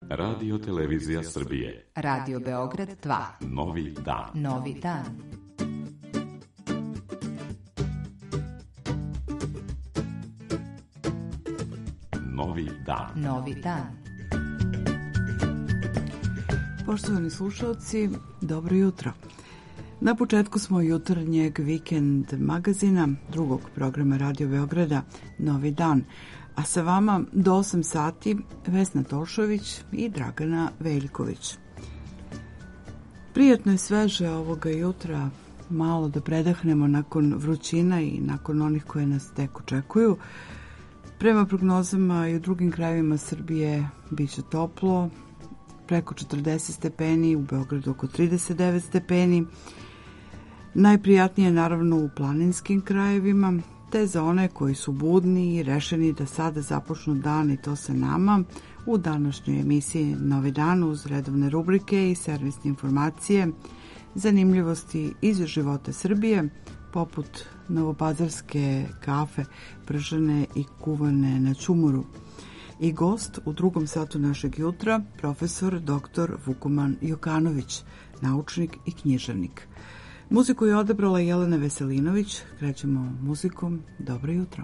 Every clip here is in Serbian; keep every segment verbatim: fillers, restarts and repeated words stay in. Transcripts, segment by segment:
Radio Televizija Srbije. Radio Beograd dva. Novi dan. Novi dan. Novi dan. Novi dan. Poštovani slušalci, dobro jutro. Na početku smo jutarnjeg vikend magazina, drugog programa Radio Beograda, Novi dan. A sa vama do osam sati Vesna Tošović i Dragana Veljković. Prijatno je sveže ovoga jutra, malo da predahnemo nakon vrućina i nakon onih koje nas tek očekuju. Prema prognozama i u drugim krajevima Srbije bit će toplo, preko četrdeset stepeni, u Beogradu oko trideset devet stepeni. Najprijatnije je naravno u planinskim krajevima, te za one koji su budni i rešeni da sada započnu dan i to sa nama u današnjoj emisiji Novi dan uz redovne rubrike i servisne informacije, zanimljivosti iz života Srbije, poput novopazarske kafe pržene i kuvane na ćumuru. I gost u drugom satu našeg jutra, profesor doktor Vukoman Jokanović, naučnik i književnik. Muziku je odabrala Jelena Veselinović. Krećemo muzikom. Dobro jutro.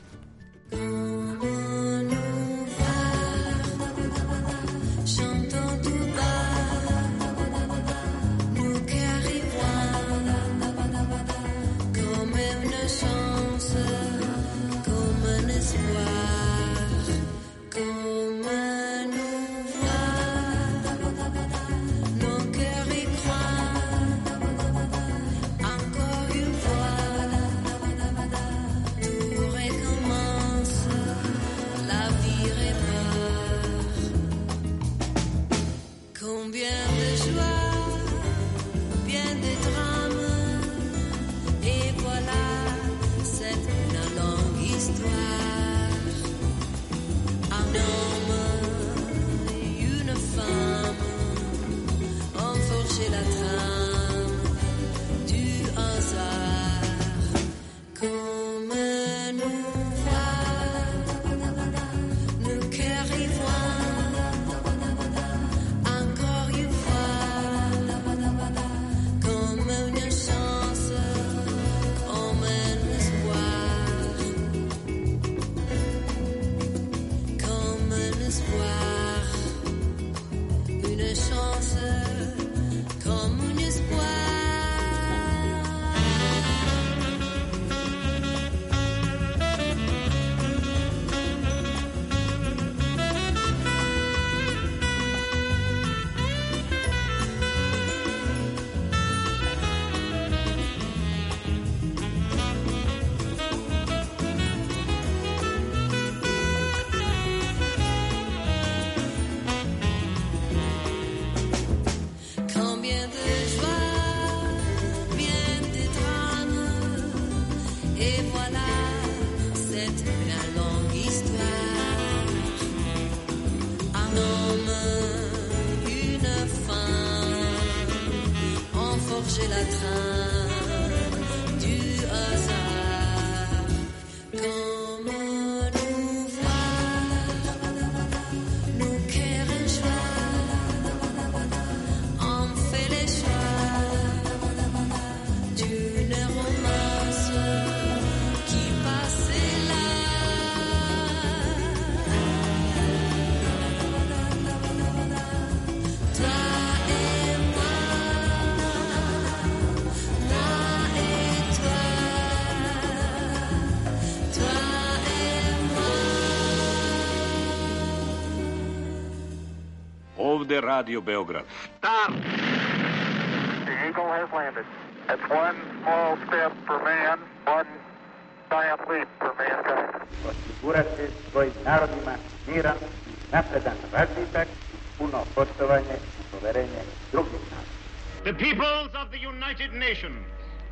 Radio Beograd. Stop! The Eagle has landed. That's one small step for man, one giant leap for mankind. Osigurati svojim narodima miran i napredan razvitak, puno poštovanje i poverenje drugih naroda. The peoples of the United Nations,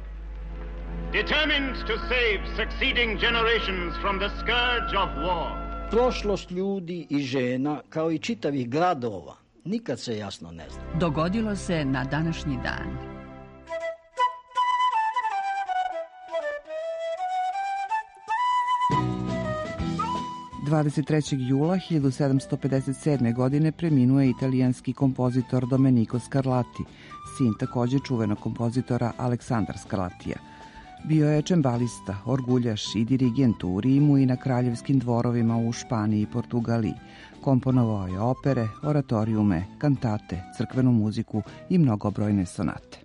determined to save succeeding generations from the scourge of war. Prošlost ljudi i žena, kao i čitavih gradova, nikad se jasno ne zna. Dogodilo se na današnji dan. dvadeset trećeg jula hiljadu sedamsto pedeset sedme. godine preminuo je italijanski kompozitor Domenico Scarlatti, sin takođe čuvenog kompozitora Aleksandra Scarlattija. Bio je čembalista, orguljaš i dirigent u Rimu i na kraljevskim dvorovima u Španiji i Portugaliji. Komponovao je opere, oratorijume, kantate, crkvenu muziku i mnogobrojne sonate.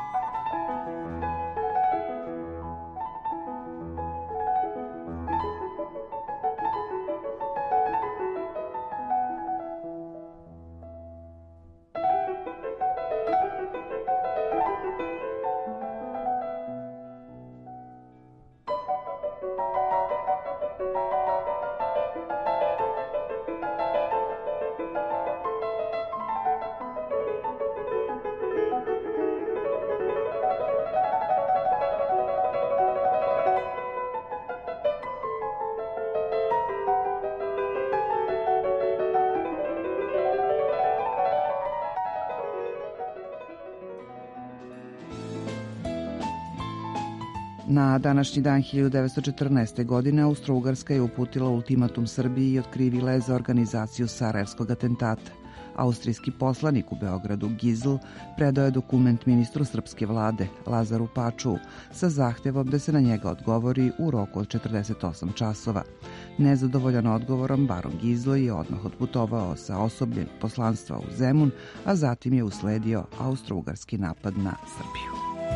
Na današnji dan hiljadu devetsto četrnaeste. godine Austro-Ugarska je uputila ultimatum Srbiji i otkrivila je za organizaciju Sarajevskog atentata. Austrijski poslanik u Beogradu Gizl predao je dokument ministru srpske vlade Lazaru Paču sa zahtevom da se na njega odgovori u roku od četrdeset osam časova. Nezadovoljan odgovorom, baron Gizl je odmah otputovao sa osobljem poslanstva u Zemun, a zatim je usledio austro-ugarski napad na Srbiju.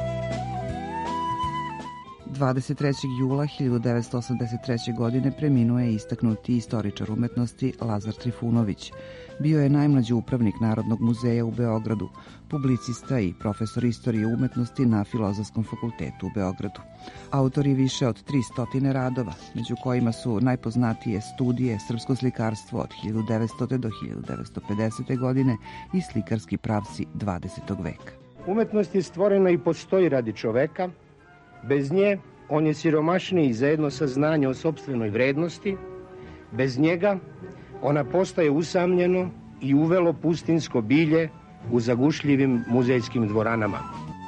dvadeset trećeg jula hiljadu devetsto osamdeset treće. godine preminuo je istaknuti istoričar umetnosti Lazar Trifunović. Bio je najmlađi upravnik Narodnog muzeja u Beogradu, publicista i profesor istorije umetnosti na Filozofskom fakultetu u Beogradu. Autor je više od tristo radova, među kojima su najpoznatije studije Srpsko slikarstvo od hiljadu devetsto. do hiljadu devetsto pedesete. godine i slikarski pravci dvadesetog. veka. Umetnost je stvorena i postoji radi čoveka. Bez nje on je siromašniji za jedno saznanje o sopstvenoj vrednosti. Bez njega ona postaje usamljeno i uvelo pustinsko bilje u zagušljivim muzejskim dvoranama.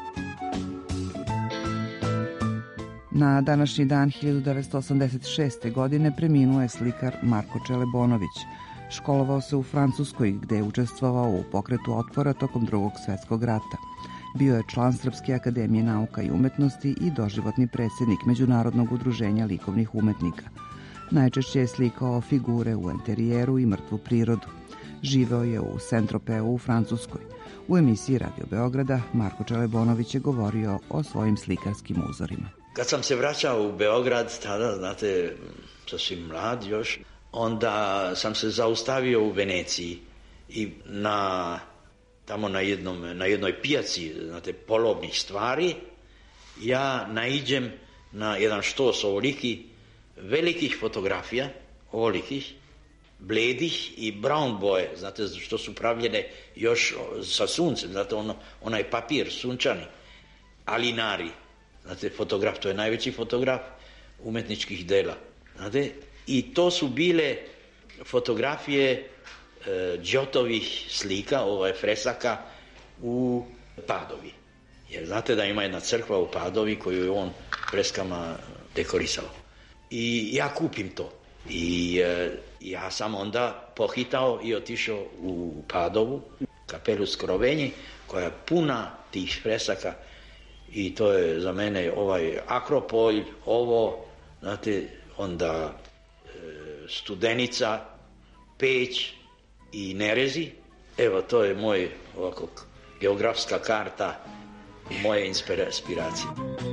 Na današnji dan hiljadu devetsto osamdeset šeste. godine preminuo je slikar Marko Čelebonović. Školovao se u Francuskoj gde je učestvovao u pokretu otpora tokom Drugog svetskog rata. Bio je član Srpske akademije nauka i umetnosti i doživotni predsjednik Međunarodnog udruženja likovnih umetnika. Najčešće je slikao figure u enterijeru i mrtvu prirodu. Živeo je u Saint-Tropeu u Francuskoj. U emisiji Radio Beograda Marko Čelebonović je govorio o svojim slikarskim uzorima. Kad sam se vraćao u Beograd, tada, znate, sasvim mlad još, onda sam se zaustavio u Veneciji i na... tamo na, jednom, na jednoj pijaci, znate, polovnih stvari, ja naiđem na jedan štos ovoliki velikih fotografija, ovolikih, bledih i brown boje, znate, što su pravljene još sa suncem, znate, ono, onaj papir sunčani, Alinari, znate, fotograf, to je najveći fotograf umetničkih dela, znate, i to su bile fotografije Đotovih slika, ovaj fresaka u Padovi. Jer znate da ima jedna crkva u Padovi koju je on freskama dekorisao. I ja kupim to. I e, ja sam onda pohitao i otišao u Padovu, kapelu Skrovenji, koja je puna tih fresaka i to je za mene ovaj Akropolj, ovo, znate, onda e, Studenica, Peć i Nerezi. Evo, to je moj ovako geografska karta moje inspiracije.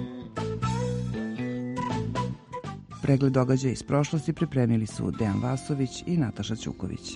Pregled događaja iz prošlosti pripremili su Dejan Vasović i Nataša Ćuković.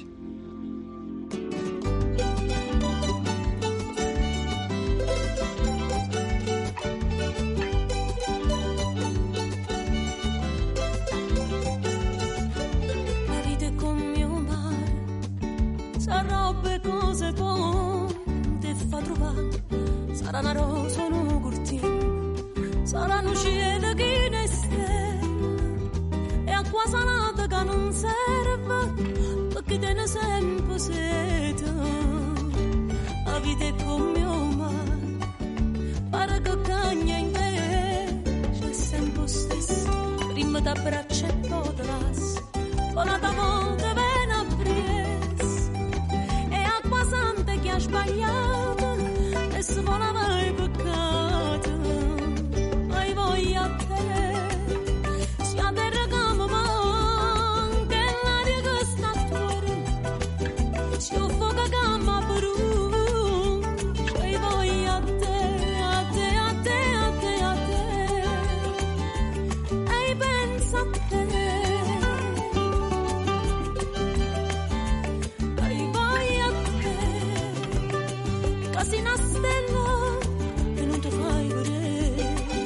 Sarà una rosa, un cortino, saranno cielo che ne stelle e acqua salata che non serve perché te ne sempre sete. La vita è come un mare, pare che cagna in te, c'è sempre stesso, prima da braccia e poi da lasso, con la strada sbagliata e se volava i peccati. Hai voglia a te, sia terra che mi manca e l'aria che sta fuori, sia il fuoco che mi brucia. Hai voglia a te, a te, a te, a te, a te, e pensa a te. Quasi una stella che non ti fai vedere.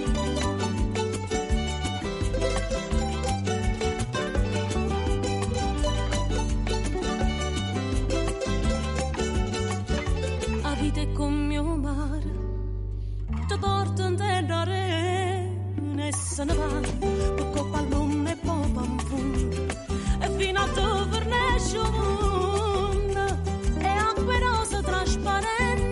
A vita è come un mare, ti porta in terra arena e se ne va, poco pallone e poi panfun, e fino a dove nasce un mondo, e acqua rosa trasparente.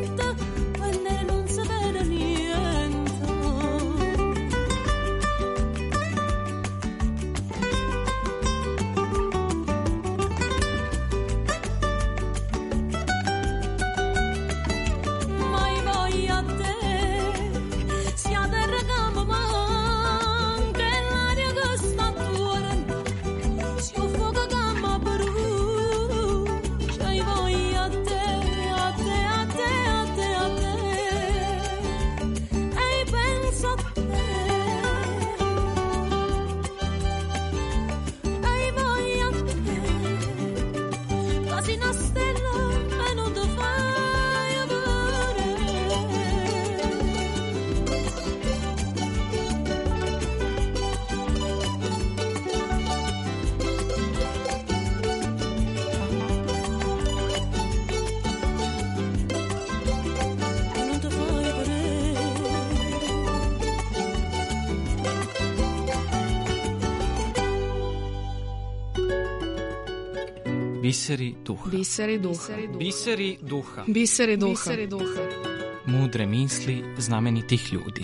Biseri duha. Biseri duha. Biseri duha. Biseri duha. Biseri duha. Mudre misli znamenitih ljudi.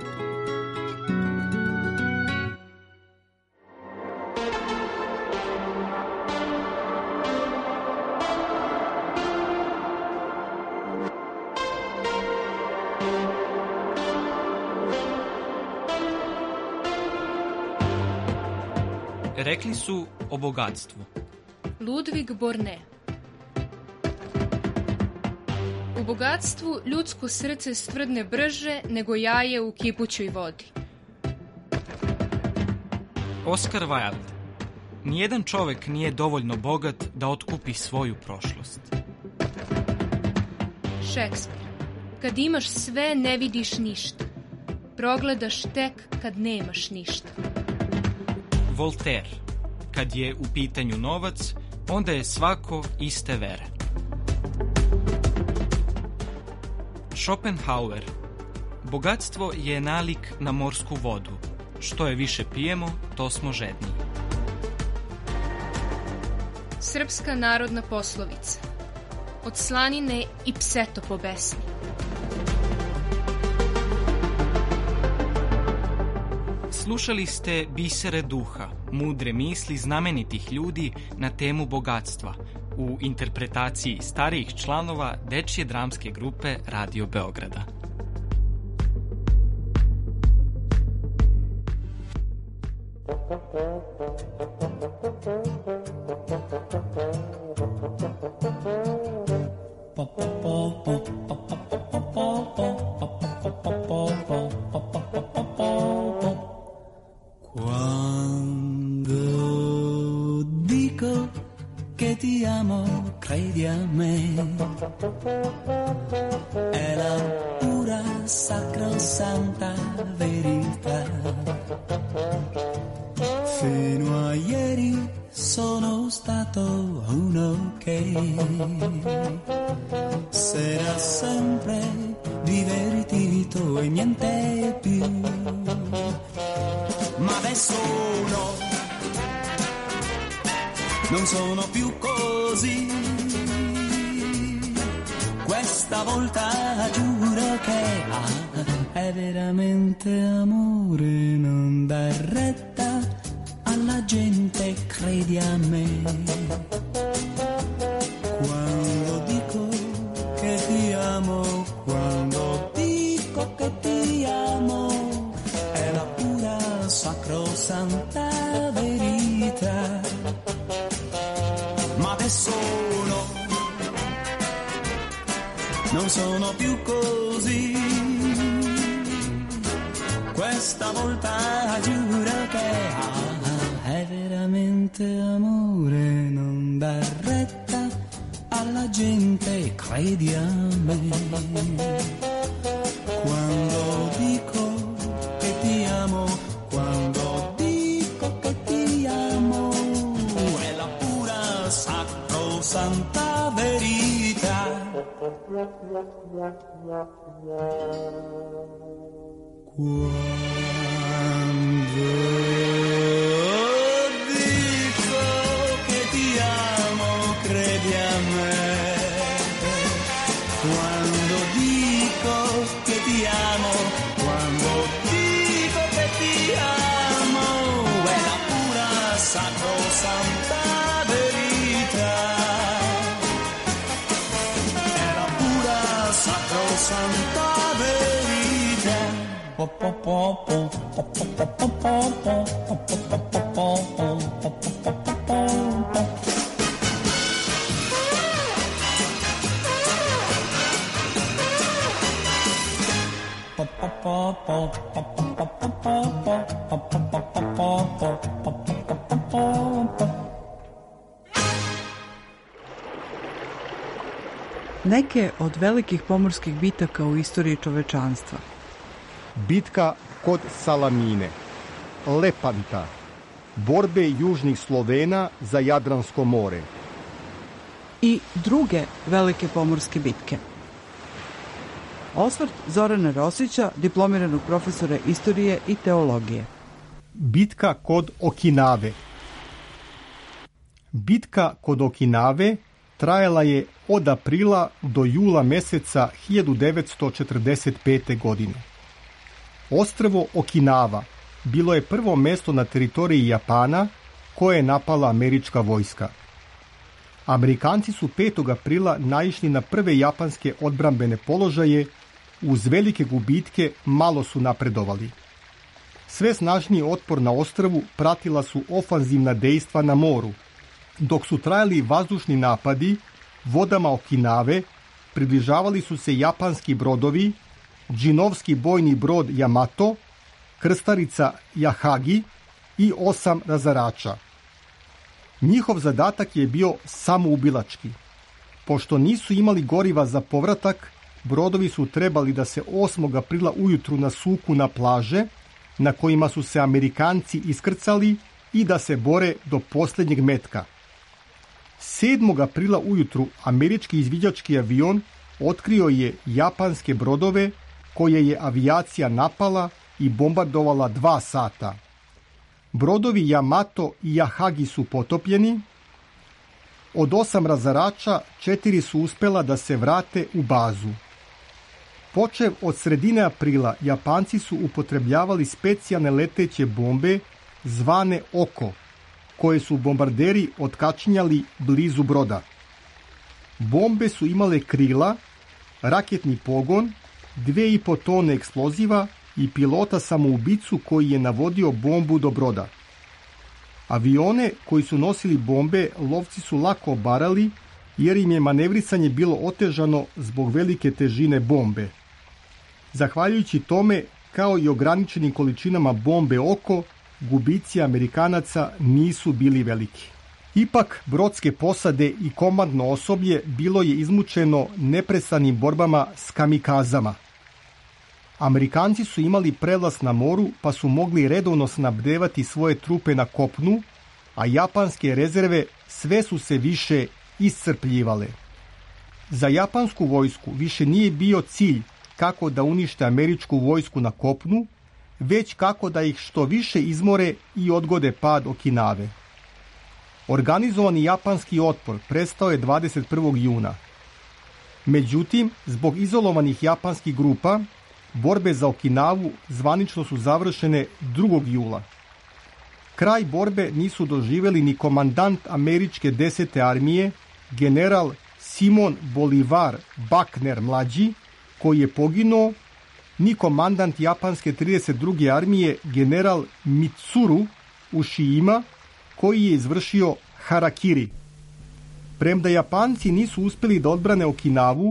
Rekli su o bogatstvu. Ludvig Borne. U bogatstvu ljudsko srce stvrdne brže nego jaje u kipućoj vodi. Oscar Wilde. Nijedan čovek nije dovoljno bogat da otkupi svoju prošlost. Šekspir. Kad imaš sve, ne vidiš ništa. Progledaš tek kad nemaš ništa. Voltaire. Kad je u pitanju novac, onda je svako iste vere. Schopenhauer. Bogatstvo je nalik na morsku vodu. Što je više pijemo, to smo žedniji. Srpska narodna poslovica. Od slanine i pseto pobesni. Slušali ste Bisere duha, mudre misli znamenitih ljudi na temu bogatstva u interpretaciji starijih članova dečje dramske grupe Radio Beograda. Credi a me, è la pura sacrosanta verità. Fino a ieri sono stato uno che s'era sempre divertito e niente più. Ma adesso no, non sono più così. Questa volta giuro che ah, è veramente amore, non dar retta alla gente, credi a me. Quando dico che ti non sono più così. Questa volta giuro che ah, è veramente amore, non dar retta alla gente, credi a me. Quando dico che ti amo, quando dico che ti amo, è la pura sacrosanta verità. Quando dico che ti amo, credi a me. Quando dico che ti amo, quando dico che ti amo, è la pura sacrosanta verità. È la pura sacrosanta verità. Po po po po po po po po po po po. Neke od velikih pomorskih bitaka u istoriji čovečanstva. Bitka kod Salamine, Lepanta, borbe južnih Slovena za Jadransko more. I druge velike pomorske bitke. Osvrt Zorana Rosića, diplomiranog profesora istorije i teologije. Bitka kod Okinave. Bitka kod Okinave trajala je od aprila do jula meseca hiljadu devetsto četrdeset pete. godine. Ostrvo Okinava bilo je prvo mesto na teritoriji Japana koje je napala američka vojska. Amerikanci su petog aprila naišli na prve japanske odbrambene položaje. Uz velike gubitke malo su napredovali. Sve snažniji otpor na ostrvu pratila su ofanzivna dejstva na moru. Dok su trajali vazdušni napadi, vodama Okinave približavali su se japanski brodovi, džinovski bojni brod Yamato, krstarica Yahagi i osam razarača. Njihov zadatak je bio samoubilački. Pošto nisu imali goriva za povratak, brodovi su trebali da se osmog aprila ujutru nasuku na plaže na kojima su se Amerikanci iskrcali i da se bore do posljednjeg metka. sedmog aprila ujutru američki izviđački avion otkrio je japanske brodove koje je avijacija napala i bombardovala dva sata. Brodovi Yamato i Yahagi su potopljeni. Od osam razarača četiri su uspela da se vrate u bazu. Počev od sredine aprila, Japanci su upotrebljavali specijalne leteće bombe zvane Oko, koje su bombarderi otkačinjali blizu broda. Bombe su imale krila, raketni pogon, dve i po tone eksploziva i pilota samoubicu koji je navodio bombu do broda. Avione koji su nosili bombe lovci su lako obarali jer im je manevrisanje bilo otežano zbog velike težine bombe. Zahvaljujući tome, kao i ograničenim količinama bombe Oko, gubici Amerikanaca nisu bili veliki. Ipak, brodske posade i komandno osoblje bilo je izmučeno neprestanim borbama s kamikazama. Amerikanci su imali prelaz na moru pa su mogli redovno snabdevati svoje trupe na kopnu, a japanske rezerve sve su se više iscrpljivale. Za japansku vojsku više nije bio cilj kako da unište američku vojsku na kopnu, već kako da ih što više izmore i odgode pad Okinave. Organizovani japanski otpor prestao je dvadeset prvog juna. Međutim, zbog izolovanih japanskih grupa, borbe za Okinavu zvanično su završene drugog jula. Kraj borbe nisu doživjeli ni komandant američke desete armije, general Simon Bolivar Buckner mlađi, koji je poginuo, ni komandant japanske trideset druge armije, general Mitsuru Ushijima, koji je izvršio harakiri. Premda Japanci nisu uspjeli da odbrane Okinavu,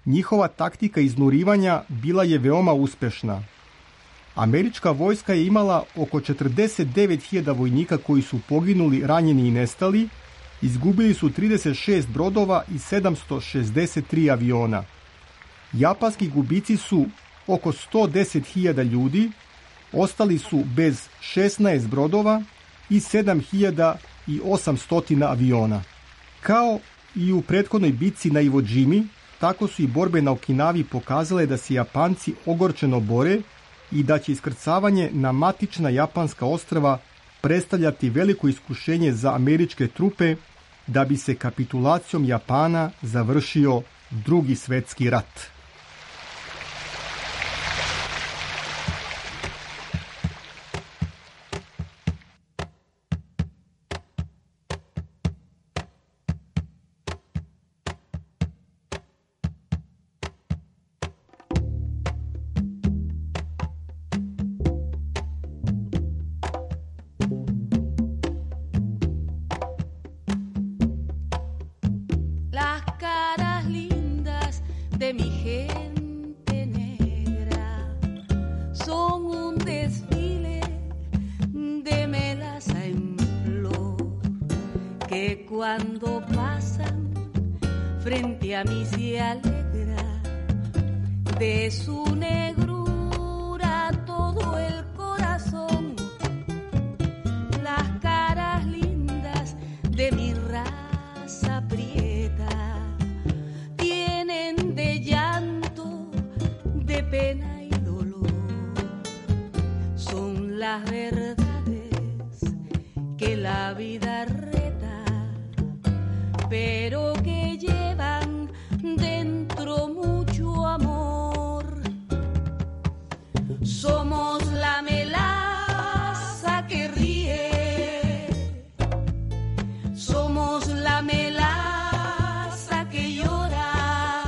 Njihova taktika iznurivanja bila je veoma uspešna. Američka vojska je imala oko četrdeset devet hiljada vojnika koji su poginuli, ranjeni i nestali, izgubili su trideset šest brodova i sedamsto šezdeset tri aviona. Japanski gubici su oko sto deset hiljada ljudi, ostali su bez šesnaest brodova i sedam hiljada osamsto aviona. Kao i u prethodnoj bitci na Iwo Jimi, tako su i borbe na Okinavi pokazale da se Japanci ogorčeno bore i da će iskrcavanje na matična japanska ostrva predstavljati veliko iskušenje za američke trupe da bi se kapitulacijom Japana završio Drugi svetski rat. Cuando pasan frente a mí se alegra de su negrura todo el corazón. Las caras lindas de mi raza prieta tienen de llanto, de pena y dolor. Son las verdades que la vida pero que llevan dentro mucho amor. Somos la melaza que ríe, somos la melaza que llora,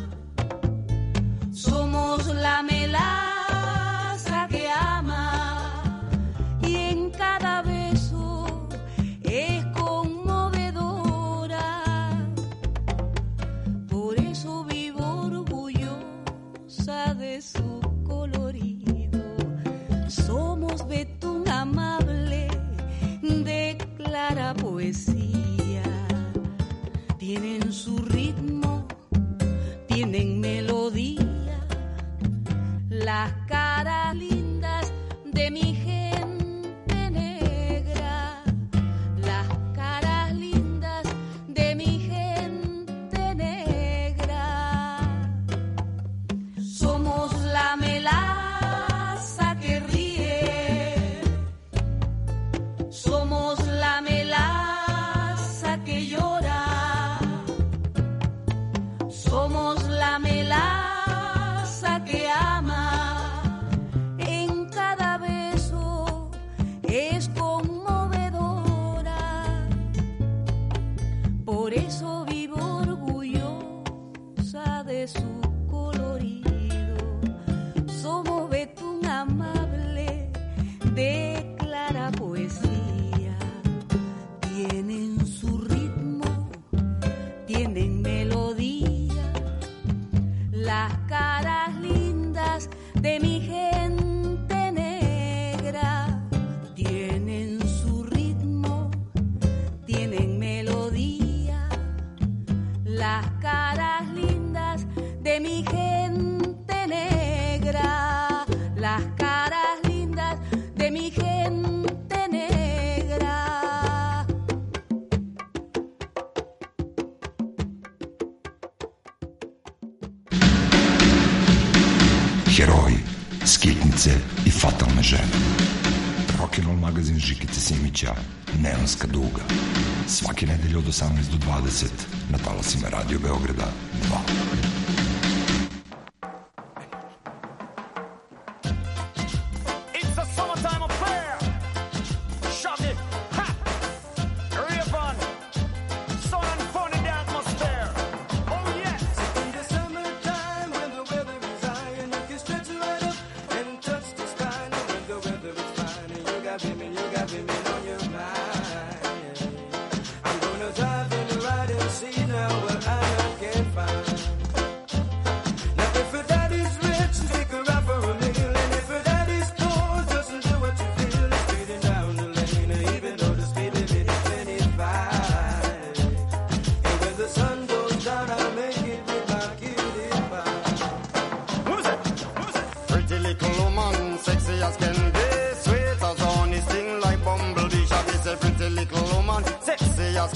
somos la melaza que ama y en cada beso es de su colorido. Somos betún amable de clara poesía. Tienen su ritmo, tienen melodía. Las caras lindas de mi gente negra. Las caras lindas de mi gente negra. Somos la melaza que ríe, somos la melaza que llora, somos la melaza que ama, en cada beso es conmovedora, por eso vivo orgullosa de su colorido. Somos betún amable de clara poesía. Tienen su ritmo, tienen melodía. Las caras lindas de mi gente negra tienen su ritmo, tienen melodía. Las caras lindas de mi gente negra, las caras lindas de mi gente negra. Heroji, skitnice i fatalne žene. Rock'n'roll magazin Žikice Simića, Neonska duga. Svake nedelje od osamnaest do dvadeset na talasima Radio Beograda dva. I'm gonna dive in right and see now what I can find.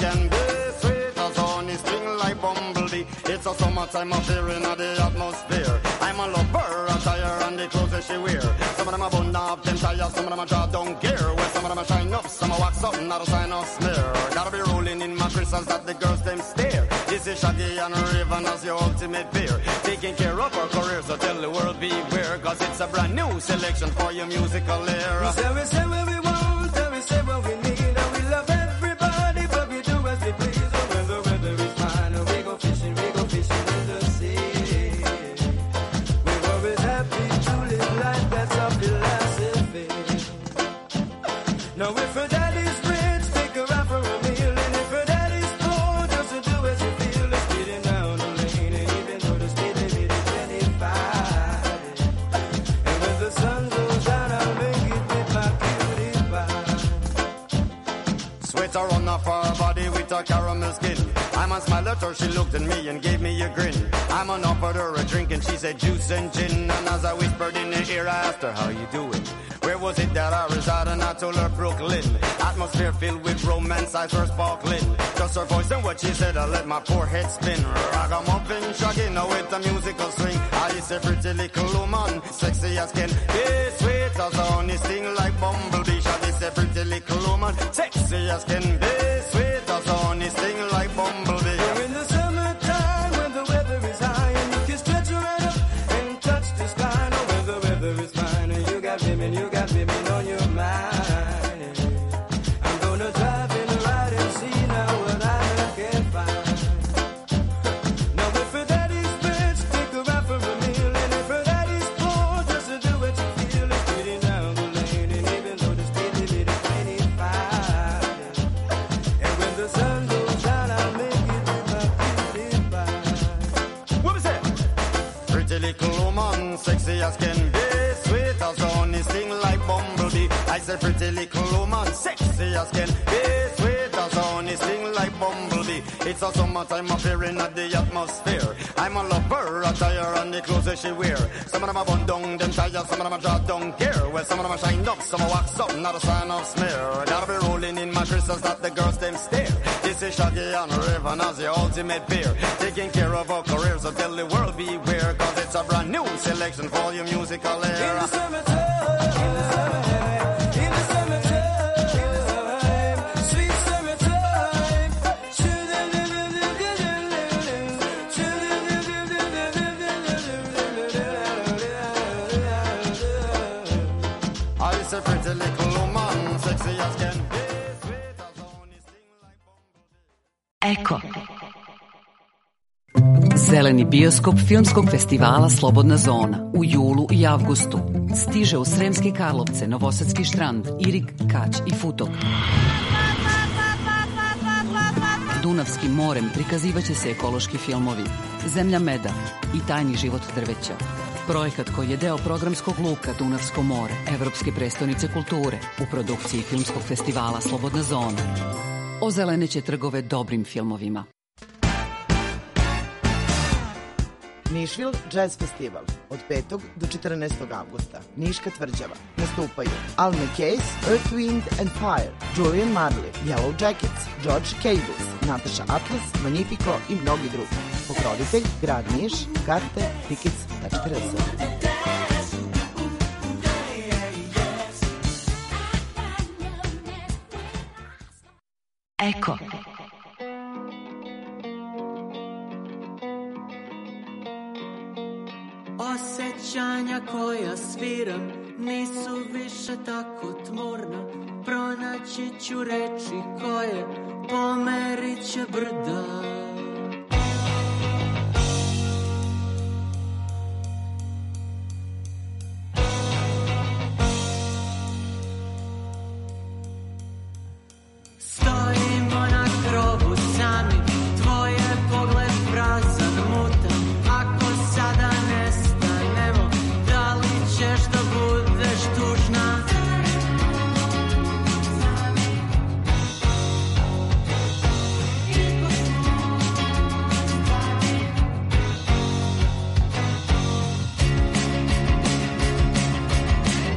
can be. Sweet as honey, sting like bumblebee. It's a summertime affair in the atmosphere. I'm a lover, attire and the clothes that she wear. Some of them are bun up, them tires, some of them are jaw don't care. Well, some of them are shine up, some are wax up, not a sign of smear. Gotta be rolling in my crystals that the girls them stare. This is Shaggy and Raven as your ultimate peer. Taking care of our career, so tell the world beware. Cause it's a brand new selection for your musical era. We say, we say what we want, and we say what we need. And we love everybody, but we do as we please. And when the weather is fine, and we go fishing, we go fishing in the sea. We're always happy to live life, that's our philosophy. Now if her daddy's rich, take her out for a meal. And if her daddy's poor, just to do as you feel. Let's get him down the lane, and even though the speed limit is twenty-five. And when the sun goes down, I'll make it with my cutie pie. Sweater on off her body with her caramel skin. I'm on smile at her, she looked at me and gave me a grin. I'm on offered her a drink and she said juice and gin. And as I whispered in her ear, I asked her, how you doing? Where was it that I reside? And I told her Brooklyn. Atmosphere filled with romance, eyes were sparkling. Just her voice and what she said, I let my poor head spin. Ragamuffin, shaggy, now with a musical swing. I say pretty little woman, sexy as can be. Sweet as honey, sting like bumblebee. Shaggy say pretty little woman, sexy as can be. Sweet as honey, sting like bumblebee. You're in the summertime when the weather is high, and you can stretch right up and touch the sky. Now when the weather is fine, and you got women, you got women on your mind. I'm gonna drive in the ride and see now what I can find. Now if her daddy's rich, take her out for a meal. And if her daddy's poor, just to do what you feel. It's pretty down the lane, and even though the speed limit is twenty-five. And when the sun goes down, I'll make it with my cutie pie. What was that? Pretty little woman, sexy as can be. Sweet as honey, sting like bumblebee. I said pretty little woman, sexy as can be. Sweet as honey, sting like bumblebee. It's a summertime affair in the atmosphere. I'm a lover, attire and the clothes that she wear. Some of them are bun down, them tires, some of them are jaw don't care. Well, some of them are shined up, some are wax up, not a sign of smear. Gotta be rolling in my crystals that the girls them stare. This is Shaggy and Raven as the ultimate peer. Taking care of our career, so tell the world beware. Cause it's a brand new selection for your musical era. In the summertime, in the summertime, in the summertime, sweet summertime. I say pretty little woman, sexy as can be. Sweet as honey, sting like bumblebee. Eko. Zeleni bioskop Filmskog festivala Slobodna zona u julu i avgustu stiže u Sremske Karlovce, Novosadski Štrand, Irig, Kać i Futog. Dunavskim morem prikazivaće se ekološki filmovi Zemlja meda i Tajni život drveća. Projekat koji je deo programskog luka Dunavsko more, Evropske prestonice kulture u produkciji Filmskog festivala Slobodna zona. Ozeleneće trgove dobrim filmovima. Nišvil Jazz Festival od petog do četrnaestog avgusta. Niška tvrđava. Nastupaju Al McCase, Earth, Wind and Fire, Julian Marley, Yellow Jackets, George Cables, Natasha Atlas, Magnifico i mnogi drugi. Pokrovitelj Grad Niš, karte tickets tačka r s. Eko. Osjećanja koja sviram nisu više tako tmurna. Pronaći ću reči koje pomerit će brda. Stojimo na grobu sami, tvoje pogled prazan, mutan. Ako sada nestanemo, da li ćeš da budeš tužna?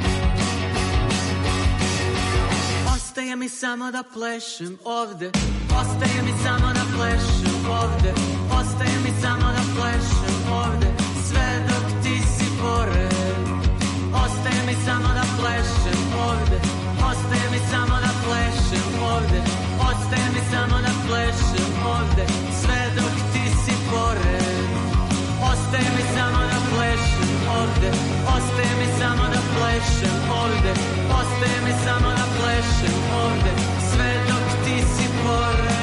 Ostaje mi samo da plešem ovde, Ostaje mi samo da plešem ovde, ostaje mi samo da plešem ovde, sve dok ti si pored. Ostaje mi samo da plešem ovde, ostaje mi samo da plešem ovde, ostaje mi samo da plešem ovde, sve dok ti si pored. Ostaje mi samo da plešem ovde, ostaje mi samo da plešem ovde, ostaje mi samo da plešem ovde, sve dok ti si pored.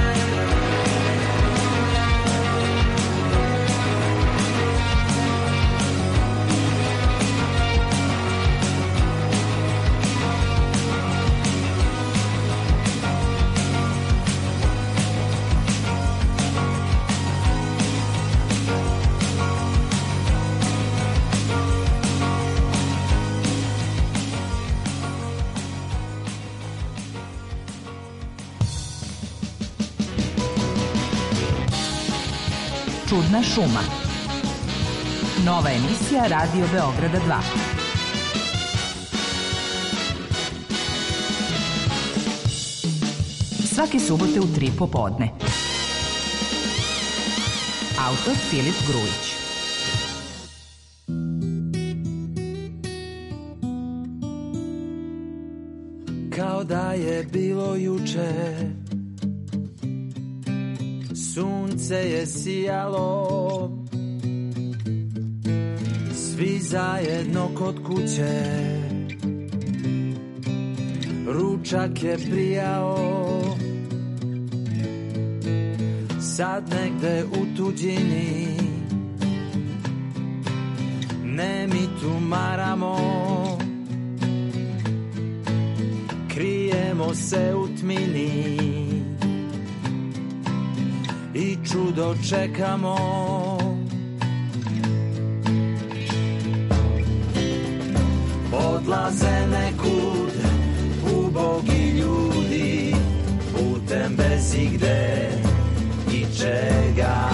Čudna šuma. Nova emisija Radio Beograda dva. Svake subote u tri popodne. Autor Filip Grujić. Kao da je bilo juče, sunce je sijalo, svi zajedno kod kuće, ručak je prijao, sad negde u tuđini, ne mi tumaramo, krijemo se u tmini i čudo čekamo. Odlaze nekud ubogi ljudi, putem bez igde i čega,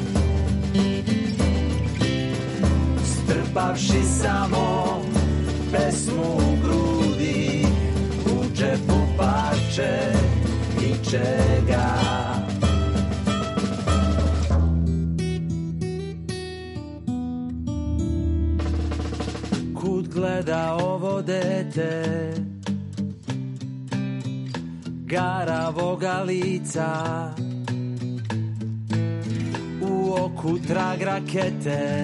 strpavši samo pesmu u grudi, u džepu parče ničega. Gleda ovo dete garavoga lica, u oku trag rakete,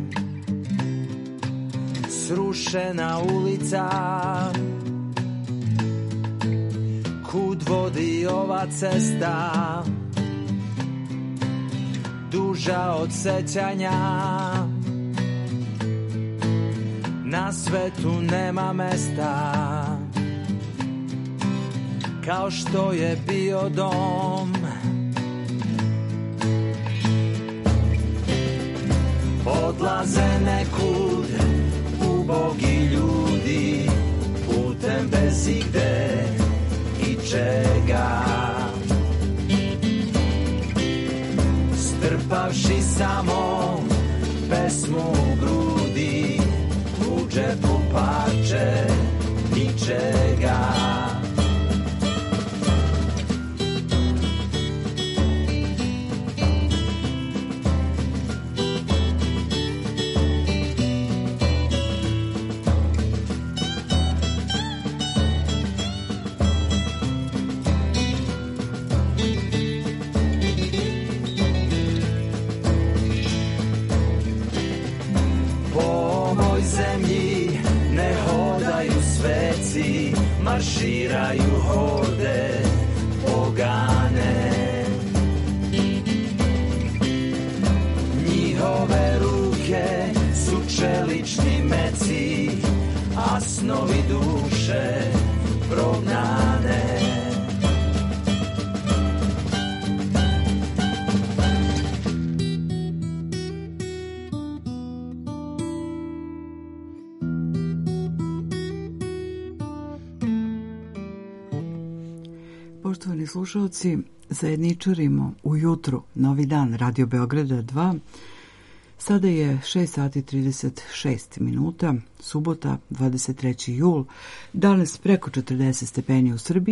srušena ulica, kud vodi ova cesta, duža od sećanja. Na svetu nema mesta kao što je bio dom. Odlaze nekud ubogi ljudi, putem bez igde i čega, strpavši samo pesmu u grudi, u džepu parče ničega. Marširaju horde pogane, njihove ruke su čelični meci, a snovi duše prognane. Poštovani slušalci, zajedničarimo ujutru, novi dan Radio Beograda dva. Sada je šest sati trideset šest minuta, subota dvadeset treći jul, danas preko četrdeset stepeni u Srbiji,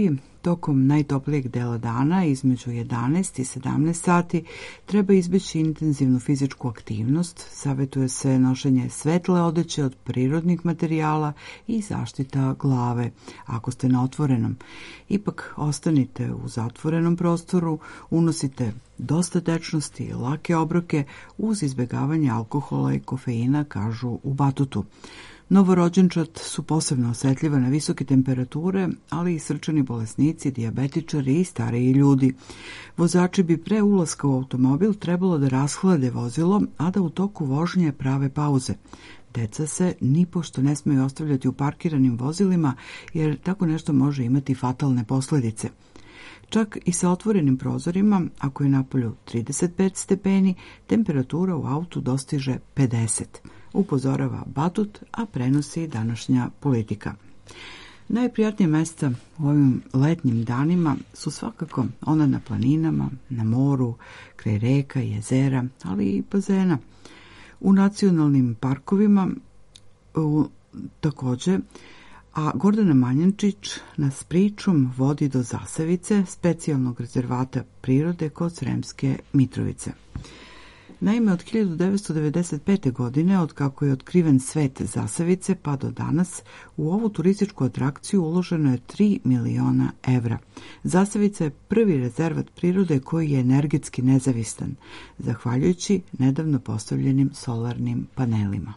Tokom najtoplijeg dela dana, između jedanaest i sedamnaest sati, treba izbeći intenzivnu fizičku aktivnost, savjetuje se nošenje svetle odeće od prirodnih materijala i zaštita glave, ako ste na otvorenom. Ipak ostanite u zatvorenom prostoru, unosite dosta tečnosti i lake obroke uz izbjegavanje alkohola i kofeina, kažu u Batutu. Novorođenčad su posebno osetljiva na visoke temperature, ali i srčani bolesnici, dijabetičari i stariji ljudi. Vozači bi pre ulaska u automobil trebalo da rashlade vozilo, a da u toku vožnje prave pauze. Deca se nipošto ne smeju ostavljati u parkiranim vozilima, jer tako nešto može imati fatalne posledice. Čak i sa otvorenim prozorima, ako je napolju trideset pet stepeni, temperatura u autu dostiže pedeset. Upozorava Batut, a prenosi današnja Politika. Najprijatnije mesta u ovim letnjim danima su svakako ona na planinama, na moru, kraj reka, jezera, ali i bazena. U nacionalnim parkovima u, također, a Gordana Manjančić nas pričom vodi do Zasavice, specijalnog rezervata prirode kod Sremske Mitrovice. Naime, od hiljadu devetsto devedeset pete. godine, od kako je otkriven svet Zasavice, pa do danas, u ovu turističku atrakciju uloženo je tri miliona evra. Zasavica je prvi rezervat prirode koji je energetski nezavistan, zahvaljujući nedavno postavljenim solarnim panelima.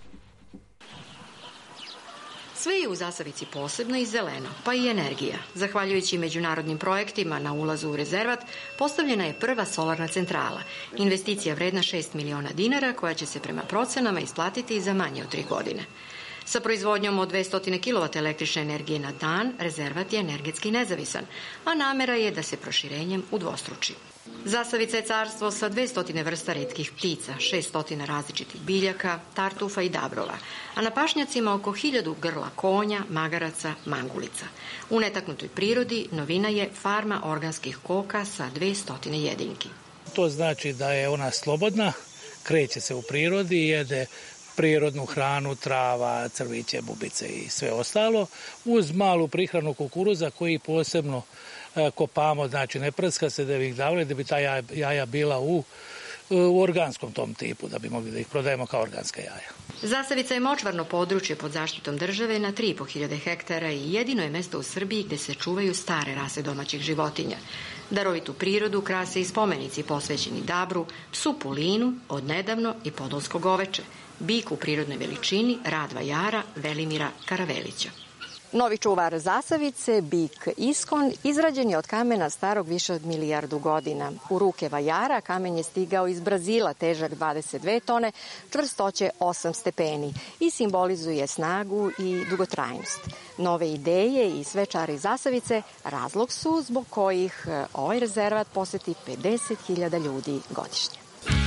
Sve je u Zasavici posebno i zeleno, pa i energija. Zahvaljujući međunarodnim projektima na ulazu u rezervat, postavljena je prva solarna centrala. Investicija vredna šest miliona dinara, koja će se prema procenama isplatiti za manje od tri godine. Sa proizvodnjom od dvesta kilovata električne energije na dan, rezervat je energetski nezavisan, a namera je da se proširenjem udvostruči. Zasavica je carstvo sa dvesta vrsta retkih ptica, šessto različitih biljaka, tartufa i dabrova, a na pašnjacima oko hiljadu grla konja, magaraca, mangulica. U netaknutoj prirodi novina je farma organskih koka sa dvesta jedinki. To znači da je ona slobodna, kreće se u prirodi, jede prirodnu hranu, trava, crviće, bubice i sve ostalo, uz malu prihranu kukuruza koji posebno kopamo, znači ne prska se da bi ih davali, da bi ta jaja, jaja bila u, u organskom tom tipu, da bi mogli da ih prodajemo kao organska jaja. Zasavica je močvarno područje pod zaštitom države na tri i po hiljade hektara i jedino je mesto u Srbiji gde se čuvaju stare rase domaćih životinja. Darovitu prirodu krase i spomenici posvećeni dabru, psu Pulinu, odnedavno i podolsko goveče, biku u prirodnoj veličini Radva Jara Velimira Karavelića. Novi čuvar Zasavice, bik Iskon, izrađen je od kamena starog više od milijardu godina. U ruke vajara kamen je stigao iz Brazila, težak dvadeset dve tone, čvrstoće osam stepeni i simbolizuje snagu i dugotrajnost. Nove ideje i sve čari Zasavice razlog su zbog kojih ovaj rezervat poseti pedeset hiljada ljudi godišnje.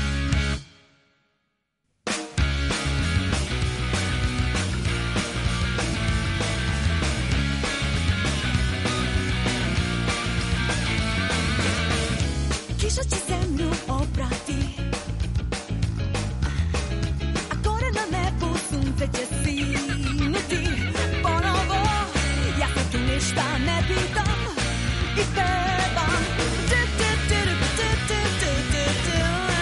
Kiša će zemlju oprati, a gore na nebu sunce će sinuti ponovo. Ja se tu ništa ne pitam i pevam.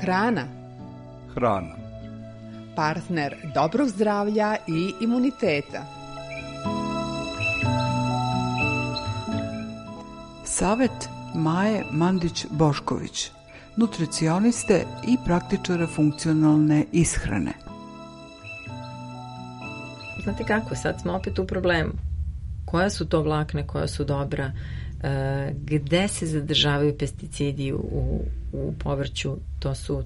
hrana? Hrana. Partner dobrog zdravlja i imuniteta. Savet Maje Mandić-Bošković, nutricioniste i praktičara funkcionalne ishrane. Znate kako, sad smo opet u problemu. Koja su to vlakna, koja su dobra, e, gde se zadržavaju pesticidi u, u povrću, to su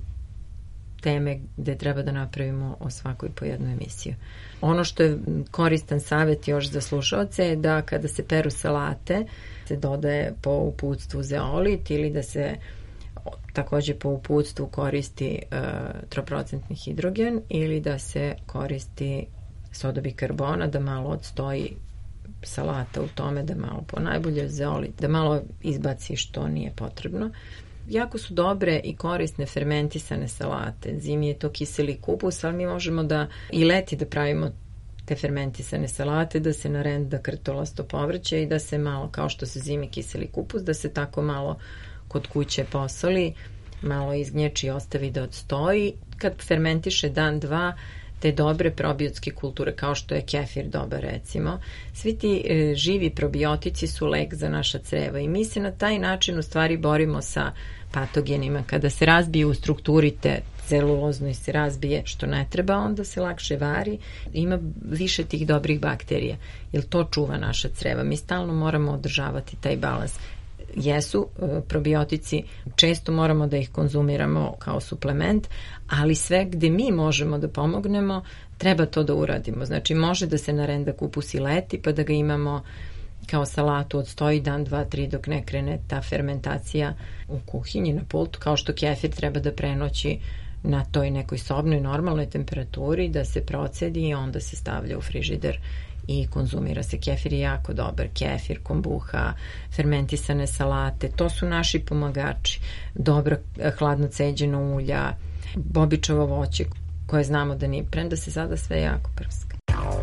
teme gde treba da napravimo o svakoj po jednu emisiju. Ono što je koristan savjet još za slušalce je da kada se peru salate se dodaje po uputstvu zeolit ili da se takođe po uputstvu koristi uh, troprocentni hidrogen ili da se koristi soda bikarbona da malo odstoji salata u tome, da malo po najbolje zeolit, da malo izbaci što nije potrebno. Jako su dobre i korisne fermentisane salate. Zimi je to kiseli kupus, ali mi možemo da i leti da pravimo te fermentisane salate, da se narenda krtolasto povrće i da se malo, kao što se zimi kiseli kupus, da se tako malo kod kuće posoli, malo izgnječi i ostavi da odstoji. Kad fermentiše dan, dva, te dobre probiotske kulture, kao što je kefir dobar recimo, svi ti e, živi probiotici su lek za naša creva i mi se na taj način u stvari borimo sa patogenima. Kada se razbije u strukturi te celulozno i se razbije što ne treba, onda se lakše vari, ima više tih dobrih bakterija, jer to čuva naša creva. Mi stalno moramo održavati taj balans. Jesu probiotici, često moramo da ih konzumiramo kao suplement, ali sve gde mi možemo da pomognemo, treba to da uradimo. Znači, može da se narenda kupus i leti, pa da ga imamo kao salatu odstoji dan, dva, tri, dok ne krene ta fermentacija u kuhinji, na pultu, kao što kefir treba da prenoći na toj nekoj sobnoj normalnoj temperaturi, da se procedi i onda se stavlja u frižider i konzumira se. Kefir je jako dobar. Kefir, kombuha, fermentisane salate, to su naši pomagači. Dobra hladno ceđeno ulja, bobičevo voće koje znamo da nije, premda se sada sve jako prska.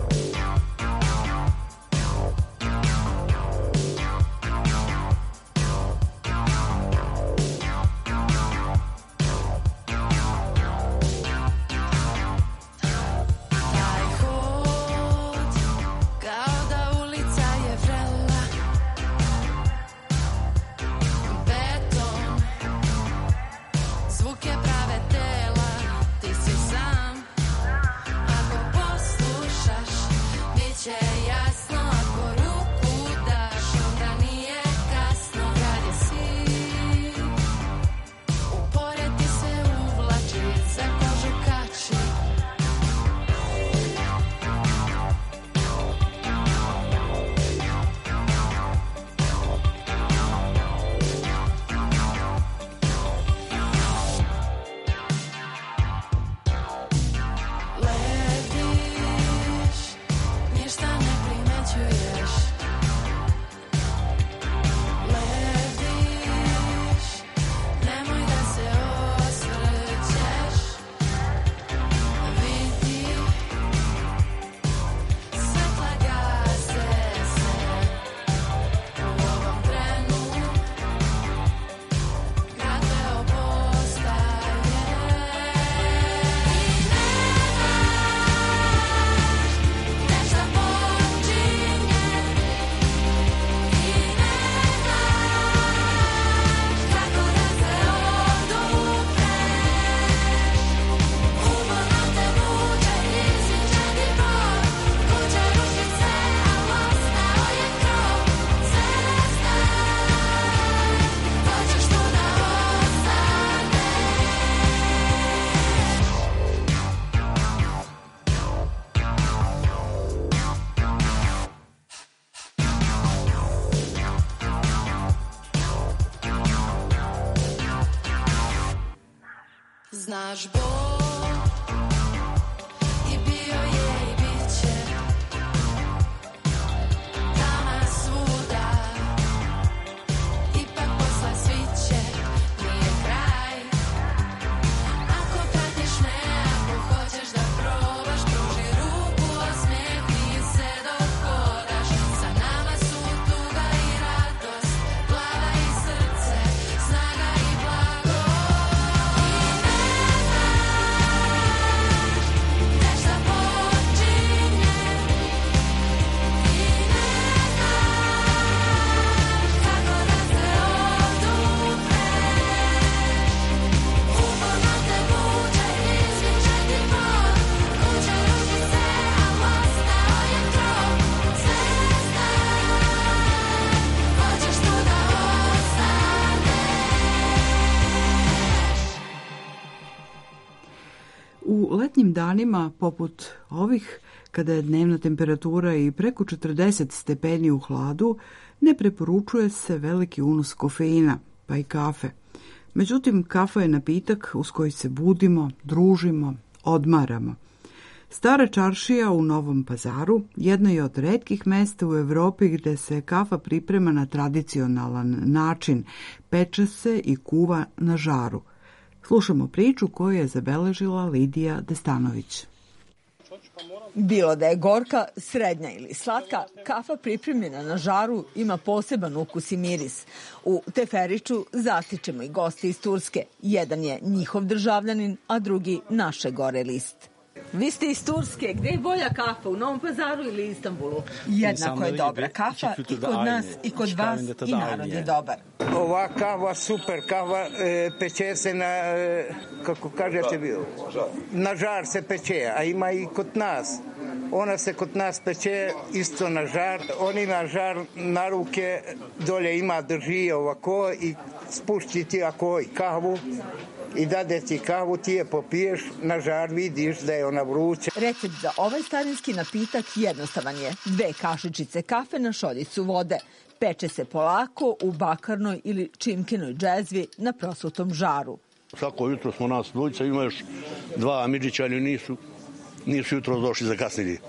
Znaš Bog i bio je i bit će tama svuda, ipak posla sviće, nije kraj. Ako pratiš me, ako hoćeš da probaš, pruži ruku, osmehni se dok hodaš. Sa nama su tuga i radost, glava i srce, snaga i blago. I ne letnjim danima, poput ovih, kada je dnevna temperatura i preko četrdeset stepeni u hladu, ne preporučuje se veliki unos kofeina, pa i kafe. Međutim, kafa je napitak uz koji se budimo, družimo, odmaramo. Stara čaršija u Novom Pazaru jedna je od retkih mesta u Evropi gde se kafa priprema na tradicionalan način, peče se i kuva na žaru. Slušamo priču koju je zabeležila Lidija Destanović. Bilo da je gorka, srednja ili slatka, kafa pripremljena na žaru ima poseban ukus i miris. U Teferiću zatičemo i goste iz Turske. Jedan je njihov državljanin, a drugi naše gore list. Vi ste iz Turske. Gde je bolja kafa, u Novom Pazaru ili Istanbulu? Jednako je dobra kafa i kod nas i kod vas i narod je dobar. Ova kava super, kava e, peče se na, e, kako kažete, na žar se peče, a ima i kod nas. Ona se kod nas peče isto na žar. On ima žar na ruke, dolje ima drži ovako i spušti ti ako kavu i dade ti kavu, ti je popiješ na žar, vidiš da je ona vruća. Recept za ovaj starinski napitak jednostavan je. Dve kašičice kafe na šoljicu vode. Peče se polako u bakarnoj ili čimkenoj džezvi na prosutom žaru. Svako jutro smo nas dvojica, ima još dva Amidžića, ali nisu, nisu jutro došli zakasnili.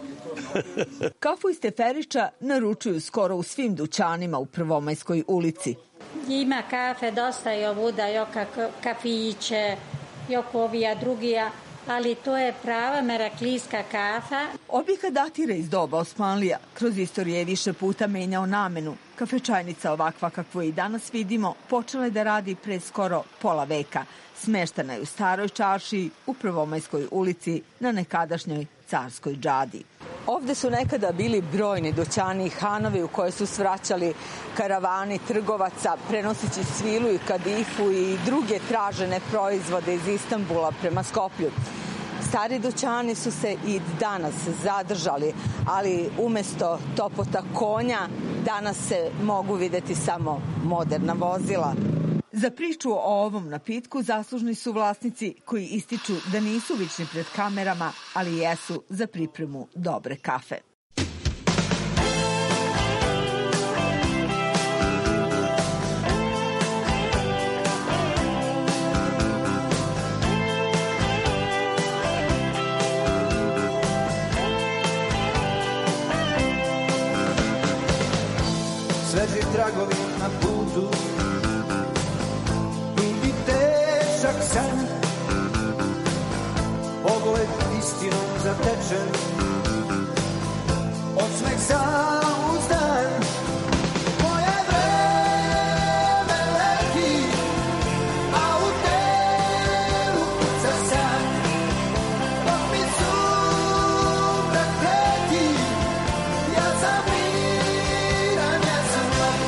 Kafu iz Teferića naručuju skoro u svim dućanima u Prvomajskoj ulici. Ima kafe, dosta je ovuda, joka kafiće, joko ovija drugija, ali to je prava meraklijska kafa. Objekat datira iz doba Osmanlija. Kroz istoriju je više puta menjao namenu. Kafečajnica ovakva kakvu i danas vidimo počela je da radi pre skoro pola veka. Smeštena je u staroj čaršiji u Prvomajskoj ulici na nekadašnjoj Carskoj džadi. Ovde su nekada bili brojni dućani i hanovi u koje su svraćali karavani trgovaca, prenoseći svilu i kadifu i druge tražene proizvode iz Istanbula prema Skoplju. Stari dućani su se i danas zadržali, ali umesto topota konja danas se mogu videti samo moderna vozila. Za priču o ovom napitku zaslužni su vlasnici koji ističu da nisu vični pred kamerama, ali jesu za pripremu dobre kafe. Sveži tragovi na putu i težak san, pogled istinom zatečen, osmeh zauzdan. Moje vreme leti, a u telu za san, dok mi sumrak leti, ja sam miran, ja sam mlad.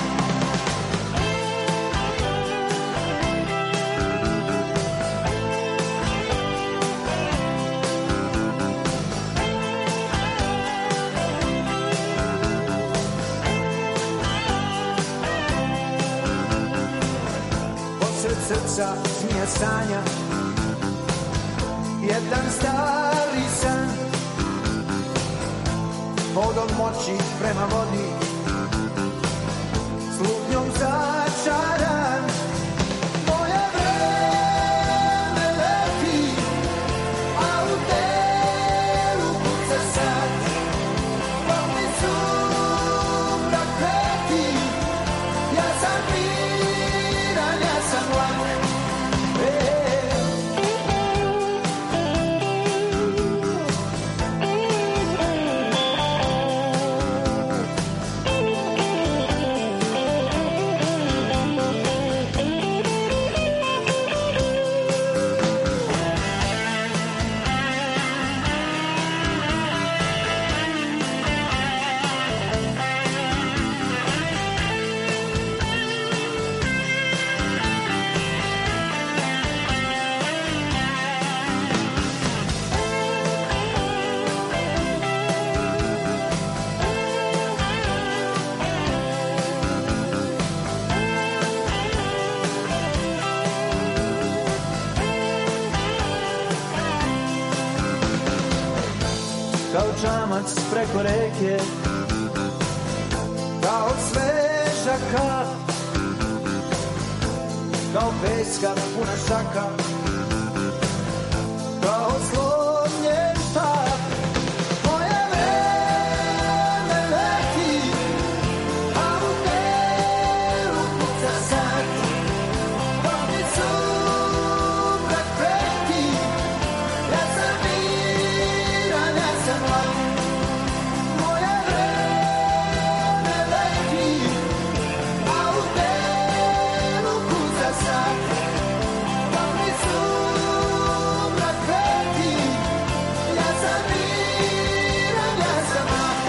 Posred srca smije sanja jedan stari san, vodom moći prema vodi, slutnjom začaran. Moje vreme leti, a u telu kuca sad, dok mi sumrak leti, ja sam miran, ja sam mlad. čamac preko reke, kao sveža kap, kao peska puna šaka, kao slomljen štap. Moje vreme leti, a u telu kuca sad, vodi sumrak preti, ja sam miran, ja sam mlad. Moje vreme leti, a u telu kuca sad, vodi sumrak preti, ja sam miran, ja sam mlad.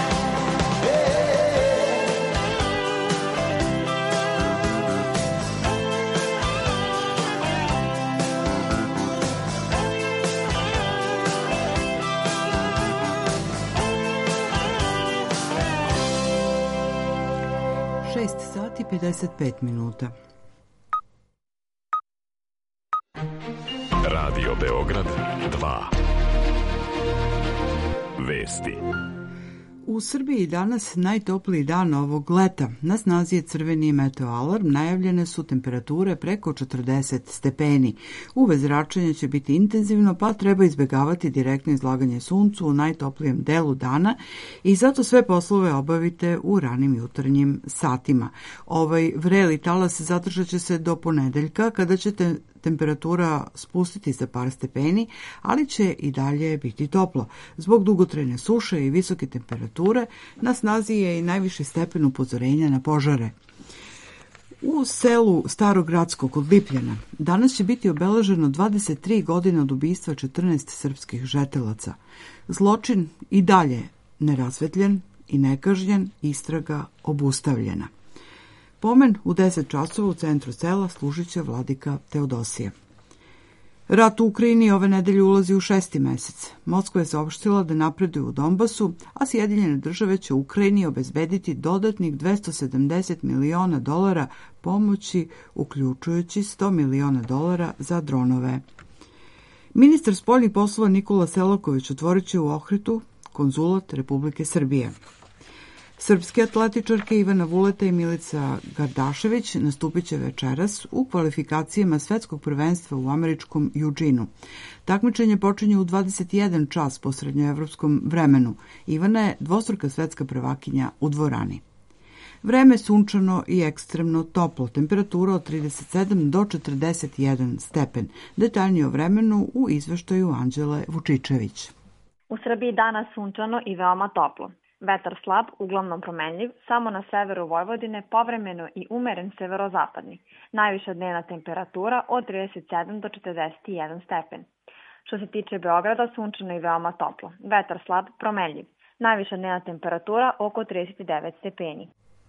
šest sati pedeset pet minuta. Radio Beograd dva. Vesti. U Srbiji danas najtopliji dan ovog leta. Na snazi je crveni meteoalarm, najavljene su temperature preko četrdeset stepeni. U V zračenje će biti intenzivno, pa treba izbjegavati direktno izlaganje suncu u najtoplijem delu dana i zato sve poslove obavite u ranim jutarnjim satima. Ovaj vreli talas zadržat će se do ponedeljka, kada ćete temperatura spustiti za par stepeni, ali će i dalje biti toplo. Zbog dugotrajne suše i visoke temperature na snazi je i najviši stepen upozorenja na požare. U selu Starogradsko kod Lipljana danas će biti obeleženo dvadeset tri godine od ubistva četrnaest srpskih žetelaca. Zločin i dalje nerasvetljen i nekažnjen, istraga obustavljena. Pomen u deset časova u centru sela služit će vladika Teodosije. Rat u Ukrajini ove nedelje ulazi u šesti mesec. Moskva je saopštila da napreduje u Donbasu, a Sjedinjene države će Ukrajini obezbediti dodatnih dvesta sedamdeset miliona dolara pomoći, uključujući sto miliona dolara za dronove. Ministar spoljnih poslova Nikola Selaković otvorit će u Ohridu konzulat Republike Srbije. Srpske atletičarke Ivana Vuleta i Milica Gardašević nastupit će večeras u kvalifikacijama svetskog prvenstva u američkom Eugenu. Takmičenje počinje u dvadeset jedan čas po srednjoevropskom vremenu. Ivana je dvostruka svetska prvakinja u dvorani. Vreme sunčano i ekstremno toplo, temperatura od trideset sedam do četrdeset jedan stepen. Detaljnije o vremenu u izveštaju Anđele Vučičević. U Srbiji danas sunčano i veoma toplo. Vetar slab, uglavnom promenljiv, samo na severu Vojvodine povremeno i umeren severozapadni. Najviša dnevna temperatura od trideset sedam do četrdeset jedan stepen. Što se tiče Beograda, sunčano i veoma toplo. Vetar slab, promenljiv. Najviša dnevna temperatura oko trideset devet stepeni.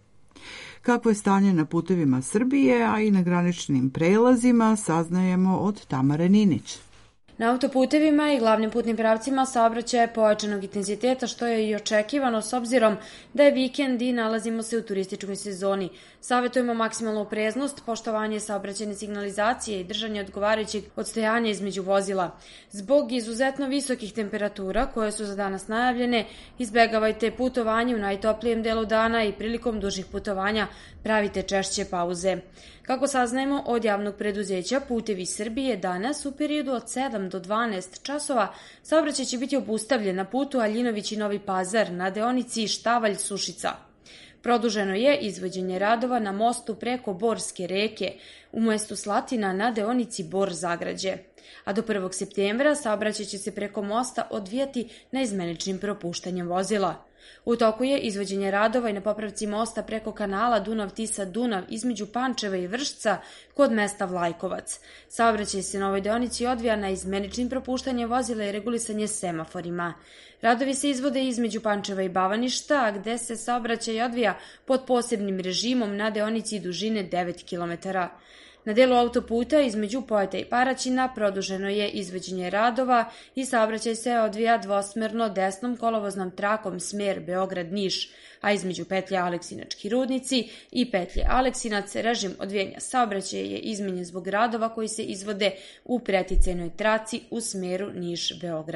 Kako je stanje na putevima Srbije, a i na graničnim prelazima, saznajemo od Tamare Ninić. Na autoputevima i glavnim putnim pravcima saobraćaj je pojačanog intenziteta, što je i očekivano s obzirom da je vikend i nalazimo se u turističkoj sezoni. Savjetujemo maksimalnu opreznost, poštovanje saobraćajne signalizacije i držanje odgovarajućeg odstojanja između vozila. Zbog izuzetno visokih temperatura koje su za danas najavljene, izbegavajte putovanje u najtoplijem delu dana i prilikom dužih putovanja pravite češće pauze. Kako saznajemo od javnog preduzeća Putevi Srbije, danas u periodu od sedam do dvanaest časova saobraćaj će biti obustavljen na putu Aljinović i Novi Pazar na deonici Štavalj-Sušica. Produženo je izvođenje radova na mostu preko Borske reke u mestu Slatina na deonici Bor-Zagrađe. A do prvog septembra saobraćaj će se preko mosta odvijati neizmeničnim propuštanjem vozila. U toku je izvođenje radova i na popravci mosta preko kanala Dunav-Tisa-Dunav između Pančeva i Vršca kod mesta Vlajkovac. Saobraćaj se na ovoj deonici odvija na izmeničnim propuštanjem vozila i regulisanje semaforima. Radovi se izvode između Pančeva i Bavaništa, gde se saobraćaj odvija pod posebnim režimom na deonici dužine devet kilometara. Na delu autoputa između Pojata i Paraćina produženo je izvođenje radova i saobraćaj se odvija dvosmerno desnom kolovoznom trakom smer Beograd-Niš, a između petlje Aleksinački rudnici i petlje Aleksinac režim odvijanja saobraćaja je izmenjen zbog radova koji se izvode u preticajnoj traci u smeru Niš-Beograd.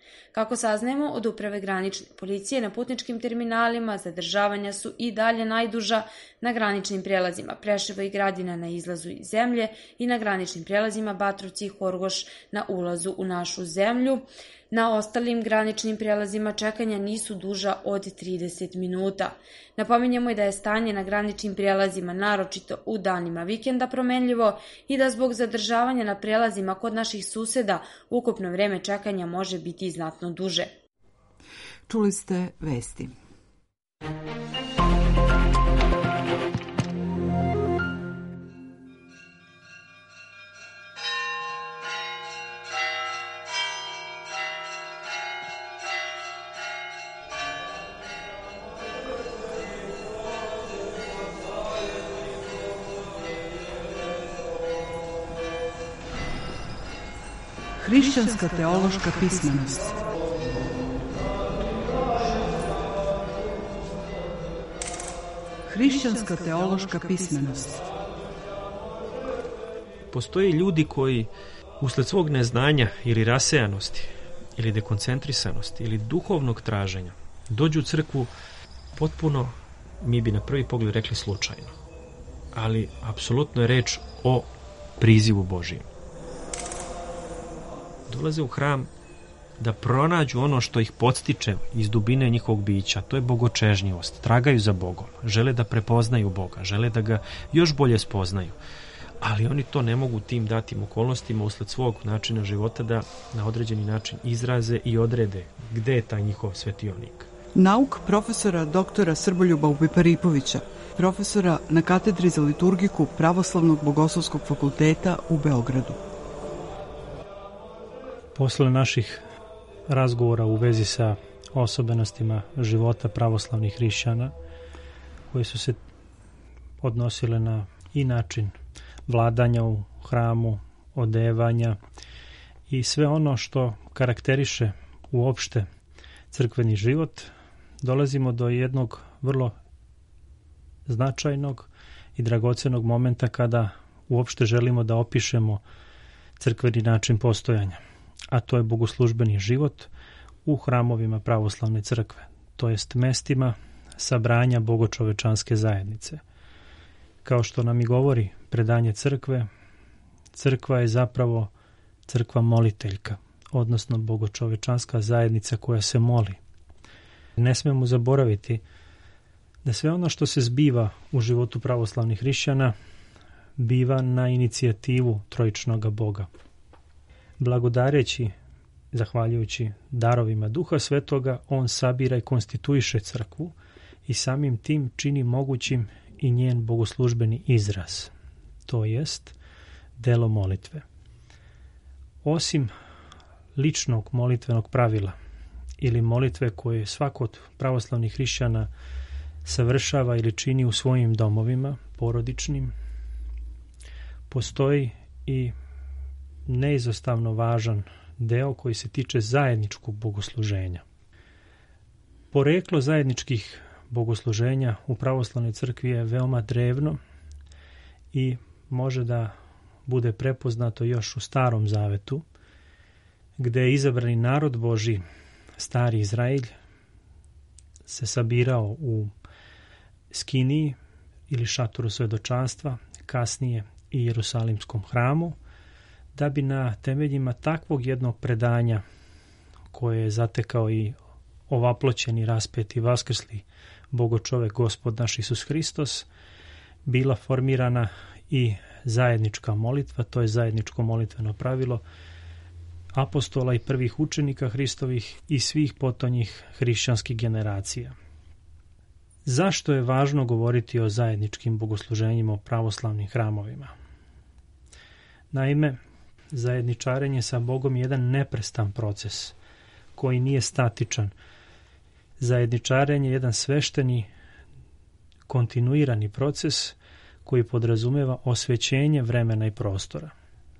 Kako saznajemo od uprave granične policije, na putničkim terminalima zadržavanja su i dalje najduža na graničnim prelazima Preševo i Gradina na izlazu iz zemlje i na graničnim prelazima Batrovci i Horgoš na ulazu u našu zemlju. Na ostalim graničnim prelazima čekanja nisu duža od trideset minuta. Napominjemo i da je stanje na graničnim prelazima naročito u danima vikenda promenljivo i da zbog zadržavanja na prelazima kod naših suseda ukupno vreme čekanja može biti znatno duže. Čuli ste vesti. Hrišćanska teološka pismenost. Hrišćanska teološka pismenost. Postoje ljudi koji usled svog neznanja ili rasejanosti ili dekoncentrisanosti ili duhovnog traženja dođu u crkvu potpuno, mi bi na prvi pogled rekli slučajno, ali apsolutno je reč o prizivu Božijem. Dolaze u hram da pronađu ono što ih podstiče iz dubine njihovog bića, to je bogočežnjivost, tragaju za Bogom, žele da prepoznaju Boga, žele da ga još bolje spoznaju, ali oni to ne mogu tim datim okolnostima usled svog načina života da na određeni način izraze i odrede gde je taj njihov svetionik. Nauk profesora doktora Srboljuba Upiparipovića, profesora na katedri za liturgiku Pravoslavnog bogoslovskog fakulteta u Beogradu. Posle naših razgovora u vezi sa osobenostima života pravoslavnih hrišćana, koji su se odnosile na i način vladanja u hramu, odevanja i sve ono što karakteriše uopšte crkveni život, dolazimo do jednog vrlo značajnog i dragocenog momenta kada uopšte želimo da opišemo crkveni način postojanja, a to je bogoslužbeni život u hramovima pravoslavne crkve, to jest mestima sabranja bogočovečanske zajednice. Kao što nam i govori predanje crkve, crkva je zapravo crkva moliteljka, odnosno bogočovečanska zajednica koja se moli. Ne smemo zaboraviti da sve ono što se zbiva u životu pravoslavnih hrišćana biva na inicijativu trojičnog Boga. Blagodareći, zahvaljujući darovima Duha Svetoga, on sabira i konstituiše crkvu i samim tim čini mogućim i njen bogoslužbeni izraz, to jest delo molitve. Osim ličnog molitvenog pravila ili molitve koje svako od pravoslavnih hrišćana savršava ili čini u svojim domovima porodičnim, postoji i neizostavno važan deo koji se tiče zajedničkog bogosluženja. Poreklo zajedničkih bogosluženja u pravoslavnoj crkvi je veoma drevno i može da bude prepoznato još u Starom Zavetu, gde je izabrani narod Božji, stari Izraelj, se sabirao u Skiniji ili šatoru svedočanstva, kasnije i Jerusalimskom hramu, da bi na temeljima takvog jednog predanja koje je zatekao i ovaploćeni, raspeti, vaskrsli Bogočovek, Gospod naš Isus Hristos, bila formirana i zajednička molitva, to je zajedničko molitveno pravilo apostola i prvih učenika Hristovih i svih potonjih hrišćanskih generacija. Zašto je važno govoriti o zajedničkim bogosluženjima u pravoslavnim hramovima? Naime, zajedničarenje sa Bogom je jedan neprestan proces koji nije statičan. Zajedničarenje je jedan svešteni, kontinuirani proces koji podrazumeva osvećenje vremena i prostora.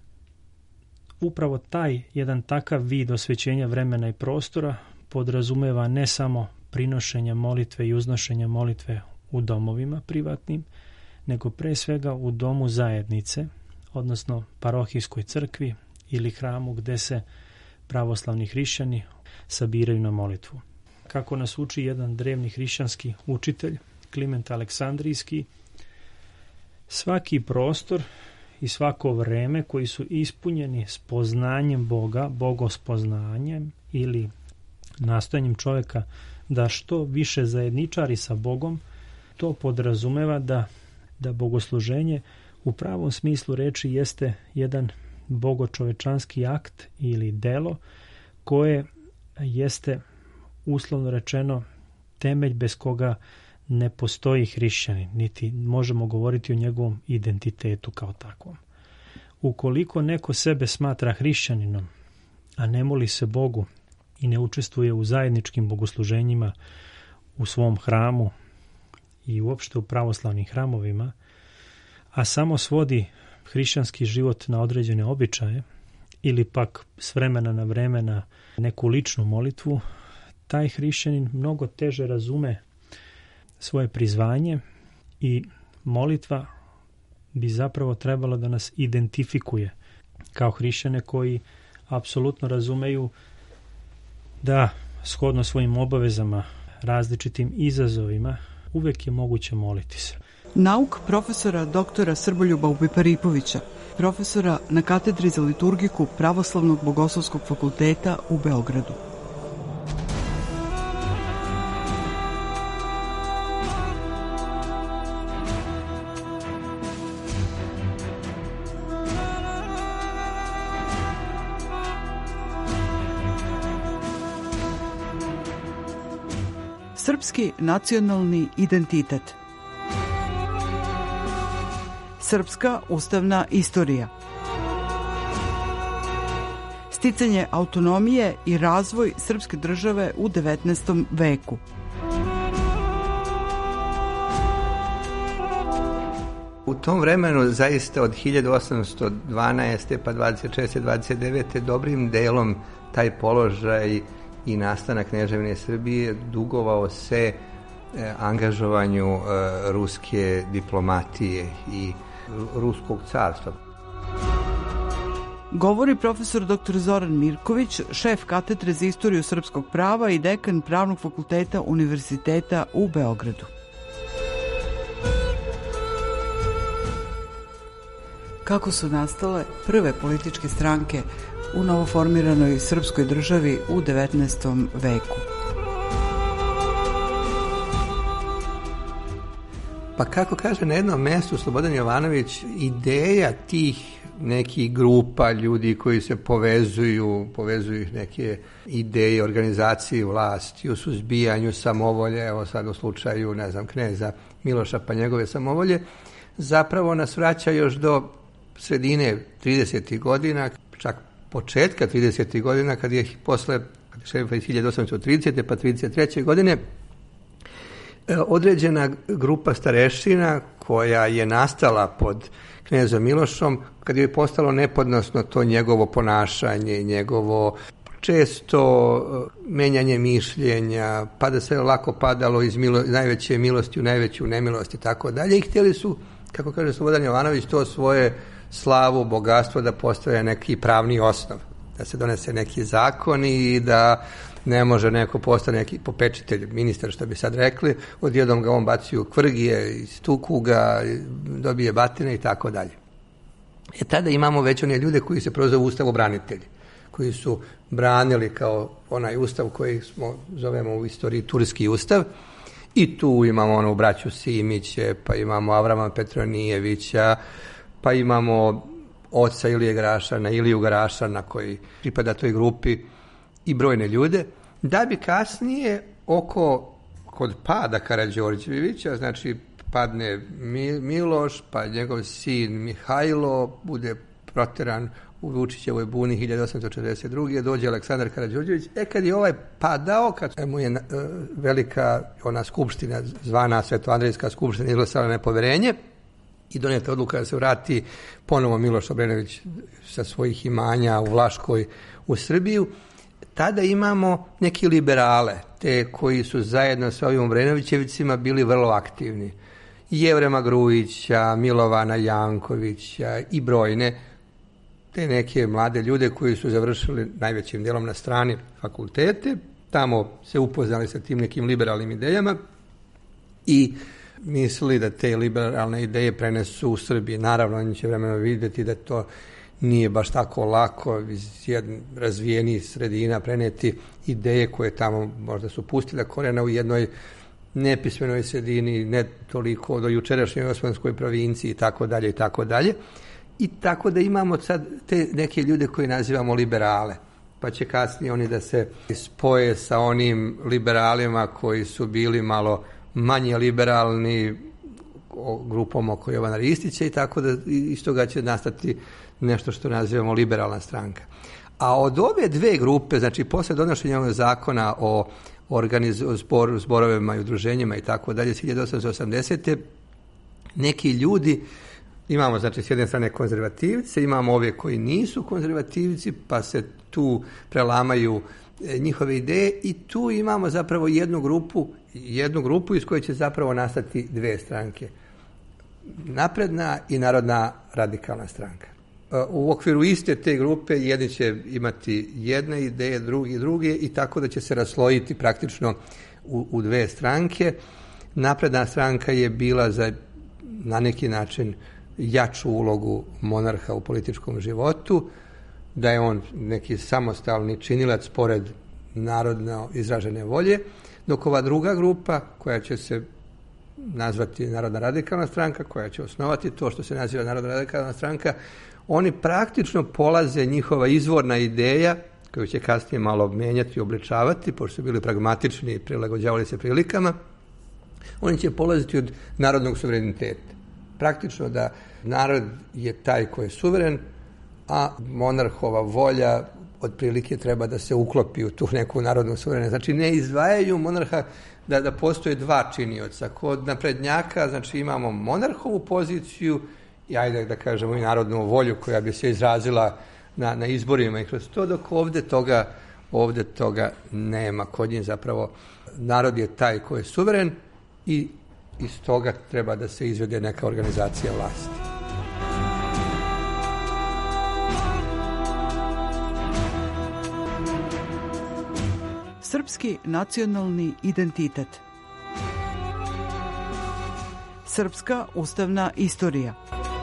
Upravo taj jedan takav vid osvećenja vremena i prostora podrazumeva ne samo prinošenje molitve i uznošenje molitve u domovima privatnim, nego pre svega u domu zajednice, odnosno parohijskoj crkvi ili hramu gde se pravoslavni hrišćani sabiraju na molitvu. Kako nas uči jedan drevni hrišćanski učitelj, Kliment Aleksandrijski, svaki prostor i svako vreme koji su ispunjeni spoznanjem Boga, bogospoznanjem ili nastojanjem čovjeka da što više zajedničari sa Bogom, to podrazumeva da, da bogosluženje u pravom smislu reči jeste jedan bogočovečanski akt ili delo koje jeste uslovno rečeno temelj bez koga ne postoji hrišćanin, niti možemo govoriti o njegovom identitetu kao takvom. Ukoliko neko sebe smatra hrišćaninom, a ne moli se Bogu i ne učestvuje u zajedničkim bogosluženjima u svom hramu i uopšte u pravoslavnim hramovima, a samo svodi hrišćanski život na određene običaje ili pak s vremena na vremena neku ličnu molitvu, taj hrišćanin mnogo teže razume svoje prizvanje i molitva bi zapravo trebalo da nas identifikuje kao hrišćane koji apsolutno razumeju da shodno svojim obavezama, različitim izazovima, uvek je moguće moliti se. Nauk profesora doktora Srboljuba Upiparipovića, profesora na katedri za liturgiku Pravoslavnog bogoslovskog fakulteta u Beogradu. Srpski nacionalni identitet. Srpska ustavna istorija. Sticanje autonomije i razvoj srpske države u devetnaestom veku. U tom vremenu zaista od hiljadu osamsto dvanaeste pa dvadeset šeste dvadeset devete dobrim delom taj položaj i nastanak Kneževine Srbije dugovao se e, angažovanju e, ruske diplomatije i ruskog carstva. Govori profesor doktor Zoran Mirković, šef katedre za istoriju srpskog prava i dekan Pravnog fakulteta Univerziteta u Beogradu. Kako su nastale prve političke stranke u novoformiranoj srpskoj državi u devetnaestom veku? Pa kako kaže na jednom mjestu Slobodan Jovanović, ideja tih nekih grupa ljudi koji se povezuju, povezuju ih neke ideje, organizacije vlasti, u suzbijanju samovolje, evo sad u slučaju, ne znam, kneza Miloša pa njegove samovolje, zapravo nas vraća još do sredine tridesetih godina, čak početka tridesetih godina, kad je posle hiljadu osamsto tridesete pa trideset treće godine određena grupa starešina koja je nastala pod knezom Milošom, kad je postalo nepodnosno to njegovo ponašanje, njegovo često menjanje mišljenja, pa da se lako padalo iz milo, najveće milosti u najveću nemilost i tako dalje. I htjeli su, kako kaže Slobodan Jovanović, to svoje slavu, bogatstvo da postaje neki pravni osnov, da se donese neki zakon i da ne može neko postati neki popečitelj, ministar, što bi sad rekli, odjednom ga on baci u kvrgije, stuku ga, dobije batine i tako dalje. E tada imamo već one ljude koji se prozovu ustavobranitelji, koji su branili kao onaj ustav koji smo zovemo u istoriji turski ustav, i tu imamo ono braću Simiće, pa imamo Avrama Petronijevića, pa imamo oca Ilije Grašana, Iliju Grašana koji pripada toj grupi i brojne ljude, da bi kasnije oko, kod pada Karađorđevića, znači padne Miloš, pa njegov sin Mihajlo bude proteran u Vučićevoj buni hiljadu osamsto četrdeset druge dođe Aleksandar Karađorđević. E kad je ovaj padao, kad mu je uh, velika ona skupština, zvana Svetoandrijska skupština, izglasala nepoverenje i donijeta odluka da se vrati ponovo Miloš Obrenović sa svojih imanja u Vlaškoj u Srbiju, tada imamo neki liberale, te koji su zajedno sa ovim Obrenovićevicima bili vrlo aktivni. Jevrema Grujića, Milovana Jankovića i brojne. te neke mlade ljude koji su završili najvećim dijelom na strani fakultete, tamo se upoznali sa tim nekim liberalnim idejama i mislili da te liberalne ideje prenesu u Srbiji. Naravno, oni će vremeno vidjeti da to nije baš tako lako iz razvijenih sredina preneti ideje koje tamo možda su pustile korena u jednoj nepismenoj sredini, ne toliko do jučerašnjoj osmanskoj provinciji i tako dalje i tako dalje. I tako da imamo sad te neke ljude koje nazivamo liberale, pa će kasnije oni da se spoje sa onim liberalima koji su bili malo manje liberalni grupom oko Jovana Ristića i tako da iz toga će nastati nešto što nazivamo liberalna stranka. A od ove dve grupe, znači posle donošenja ovog zakona o organiz- zbor, zborovima i udruženjima i tako dalje, hiljadu osamsto osamdesete neki ljudi, imamo znači s jedne strane konzervativce, imamo ove koji nisu konzervativci, pa se tu prelamaju njihove ideje i tu imamo zapravo jednu grupu, jednu grupu iz koje će zapravo nastati dve stranke. Napredna i Narodna radikalna stranka. U okviru iste te grupe jedni će imati jedne ideje, drugi druge i tako da će se raslojiti praktično u, u dve stranke. Napredna stranka je bila za na neki način jaču ulogu monarha u političkom životu, da je on neki samostalni činilac pored narodno izražene volje, dok ova druga grupa koja će se nazvati Narodna radikalna stranka, koja će osnovati to što se naziva Narodna radikalna stranka, oni praktično polaze, njihova izvorna ideja, koju će kasnije malo menjati i obličavati, pošto su bili pragmatični i prilagođavali se prilikama, oni će polaziti od narodnog suvereniteta. Praktično da narod je taj koji je suveren, a monarhova volja otprilike treba da se uklopi u tu neku narodnu suverenost. Znači ne izdvajaju monarha da, da postoje dva činioca. Kod naprednjaka znači imamo monarhovu poziciju i ajde da kažemo i narodnu volju koja bi se izrazila na, na izborima i kroz to, dok ovde toga, ovde toga nema. Kod njih zapravo narod je taj koji je suveren i iz toga treba da se izvede neka organizacija vlasti. Srpski nacionalni identitet. Srpska ustavna istorija.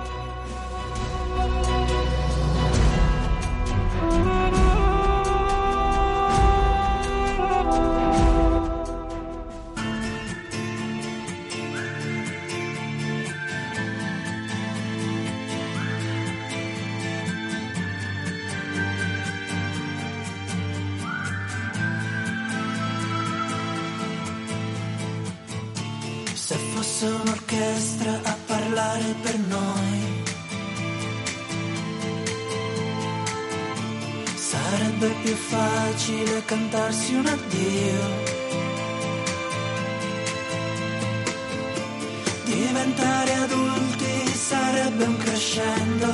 Se fosse un'orchestra a parlare per noi, sarebbe più facile cantarsi un addio. Diventare adulti sarebbe un crescendo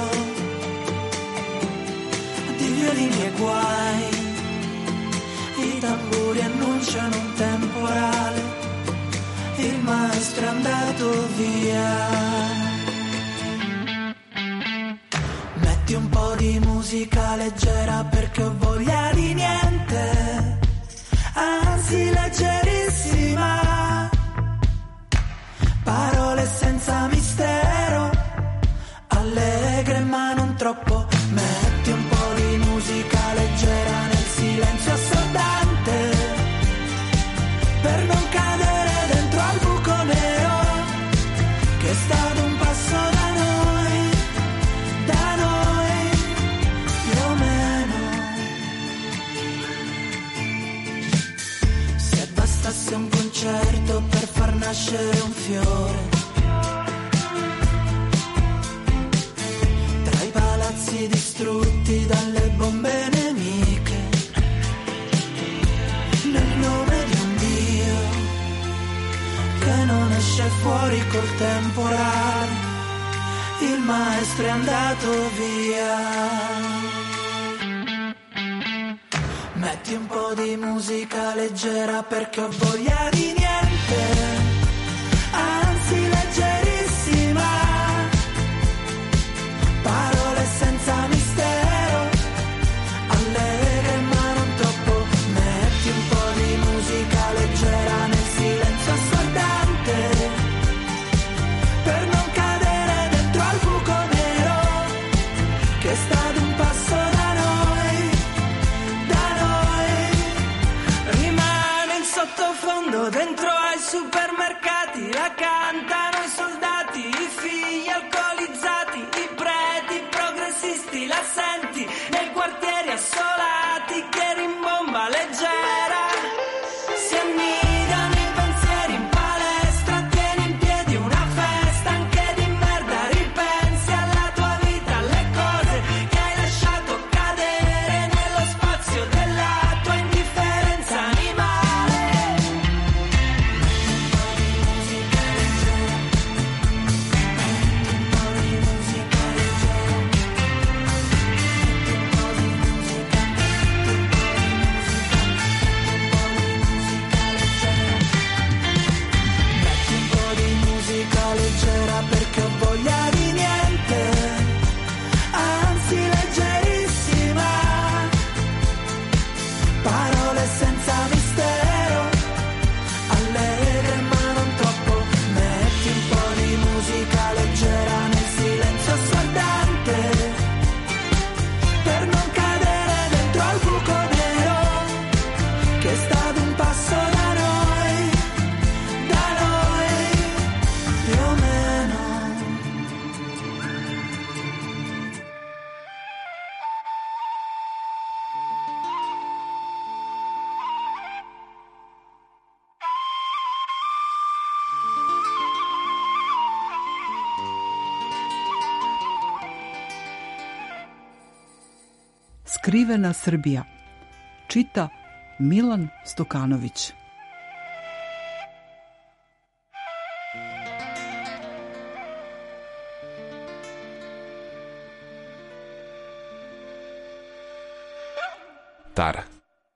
di violini e guai. I tamburi annunciano un temporale. Il maestro è andato via. Metti un po' di musica leggera perché ho voglia di niente, anzi leggerissima. Parole senza mistero, allegre ma non troppo. Metti un po' di musica leggera nel silenzio assordante, per non cadere dentro al buco nero che è stato un passo da noi, da noi più o meno. Se bastasse un concerto per far nascere un fiore, tra i palazzi distrutti dalle bombe nemiche, nel nome di un Dio che non esce fuori col temporale, il maestro è andato via. Metti un po' di musica leggera perché ho voglia di niente, anzi leggerissima. Parole senza mistero, Skrivena Srbija. Čita Milan Stokanović. Tara.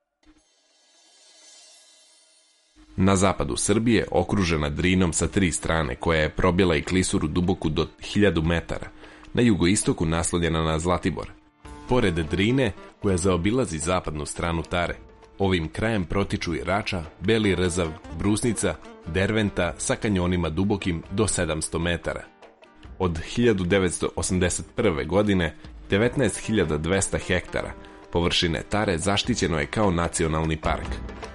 Na zapadu Srbije, okružena Drinom sa tri strane, koja je probila i klisuru duboku do hiljadu metara, na jugoistoku naslonjena na Zlatibor. Pored Drine, koja zaobilazi zapadnu stranu Tare, ovim krajem protiču i Rača, Beli Rzav, Brusnica, Derventa sa kanjonima dubokim do sedamsto metara. Od hiljadu devetsto osamdeset prve. godine devetnaest hiljada dvesta hektara površine Tare zaštićeno je kao nacionalni park.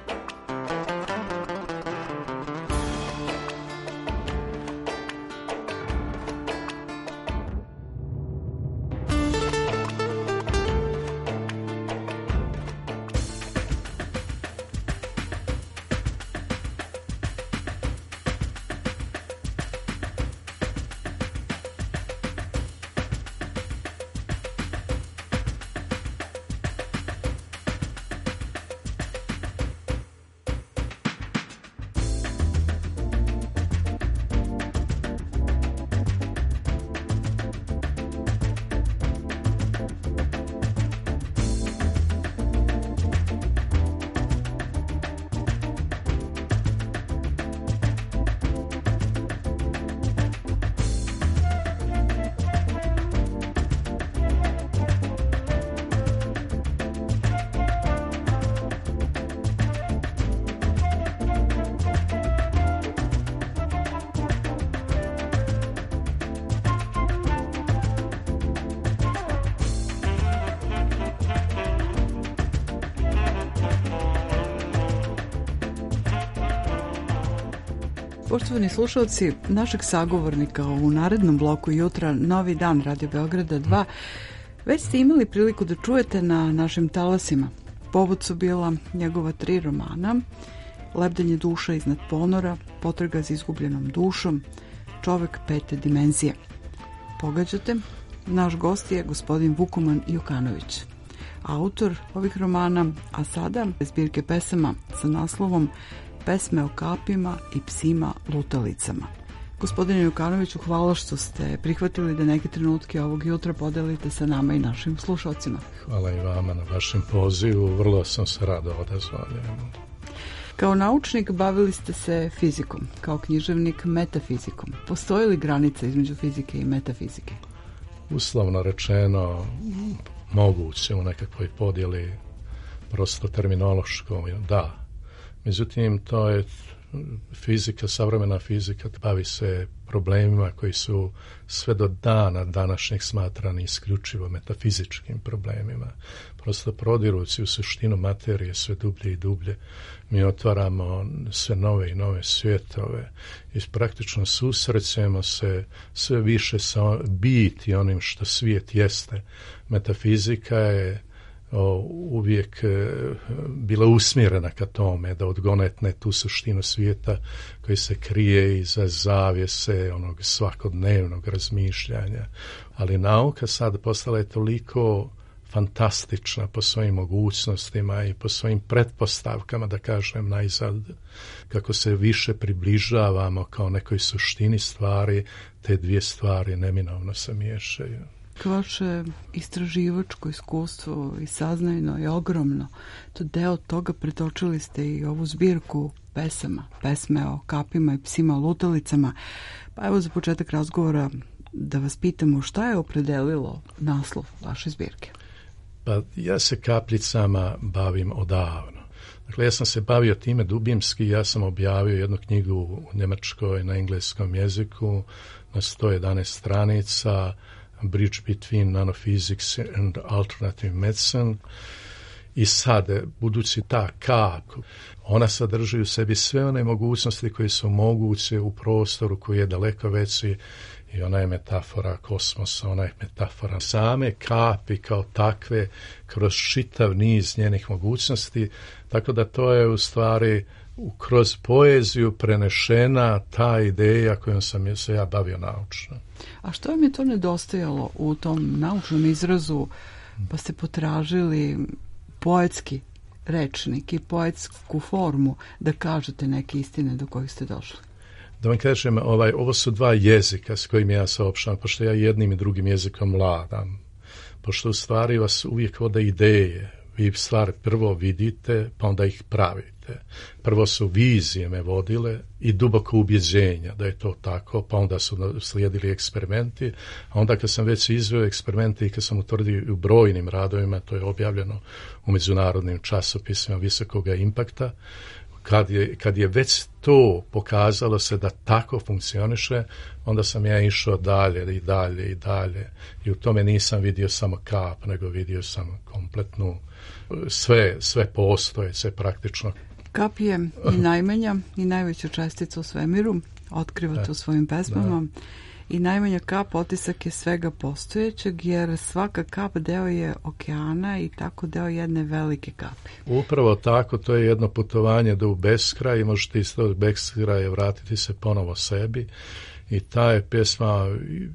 Poštovani slušalci, našeg sagovornika u narednom bloku jutra Novi dan Radio Beograda dva već ste imali priliku da čujete na našim talasima. Povod su bila njegova tri romana: Lebdenje duša iznad ponora, Potraga za izgubljenom dušom, Čovek pete dimenzije. Pogađate, naš gost je gospodin Vukoman Jukanović, autor ovih romana, a sada zbirke pesama sa naslovom Pesme o kapima i psima lutalicama. Gospodine Jukanoviću, hvala što ste prihvatili da neke trenutke ovog jutra podelite sa nama i našim slušalcima. Hvala i vama na vašem pozivu, vrlo sam se rado odazvao. Kao naučnik bavili ste se fizikom, kao književnik metafizikom. Postoji li granica između fizike i metafizike? Uslovno rečeno, moguće u nekakvoj podjeli, prosto terminološkom, da. Međutim, to je fizika, savremena fizika, bavi se problemima koji su sve do dana današnjeg smatrani isključivo metafizičkim problemima. Prosto prodirući u suštinu materije sve dublje i dublje, mi otvaramo sve nove i nove svjetove i praktično susrećemo se sve više sa biti onim što svijet jeste. Metafizika je uvijek bila usmjerena ka tome da odgonetne tu suštinu svijeta koji se krije iza zavjese onog svakodnevnog razmišljanja. Ali nauka sad postala je toliko fantastična po svojim mogućnostima i po svojim pretpostavkama, da kažem najzad, kako se više približavamo kao nekoj suštini stvari, te dvije stvari neminovno se miješaju. Vaše istraživačko iskustvo i saznajno je ogromno. To deo toga pretočili ste i ovu zbirku pesama, pesme o kapima i psima lutalicama. Pa evo za početak razgovora da vas pitamo šta je opredelilo naslov vaše zbirke. Pa ja se kapljicama bavim odavno. Dakle, ja sam se bavio time dubinski, ja sam objavio jednu knjigu u njemačkoj na engleskom jeziku na sto jedanaest stranica, Bridge Between Nanophysics and Alternative Medicine. I sad, budući ta kap, ona sadrži u sebi sve one mogućnosti koje su moguće u prostoru koji je daleko veći, i ona je metafora kosmosa, ona je metafora same kapi kao takve kroz čitav niz njenih mogućnosti, tako da to je u stvari kroz poeziju prenešena ta ideja kojom sam se ja bavio naučno. A što vam je to nedostajalo u tom naučnom izrazu pa ste potražili poetski rečnik i poetsku formu da kažete neke istine do kojih ste došli. Da vam kažem, ovaj, ovo su dva jezika s kojim ja saopštavam, pošto ja jednim i drugim jezikom vladam. Pošto u stvari vas uvijek vode ideje. Vi stvari prvo vidite, pa onda ih pravite. Prvo su vizije me vodile i duboko ubjeđenja da je to tako, pa onda su slijedili eksperimenti. A onda kad sam već izveo eksperimente i kad sam utvrdio u brojnim radovima, to je objavljeno u međunarodnim časopisima visokoga impakta, Kad je, kad je već to pokazalo se da tako funkcioniše, onda sam ja išao dalje i dalje i dalje. I u tome nisam vidio samo kap, nego vidio sam kompletnu, sve, sve postoje, sve praktično. Kap je i najmanja i najveća čestica u svemiru, otkrivate u svojim pesmama. Da. I najmanja kap otisak je svega postojećeg, jer svaka kap deo je okeana i tako deo jedne velike kapi. Upravo tako, to je jedno putovanje do u beskraj i možete iz tog beskraja vratiti se ponovo sebi. I ta je pjesma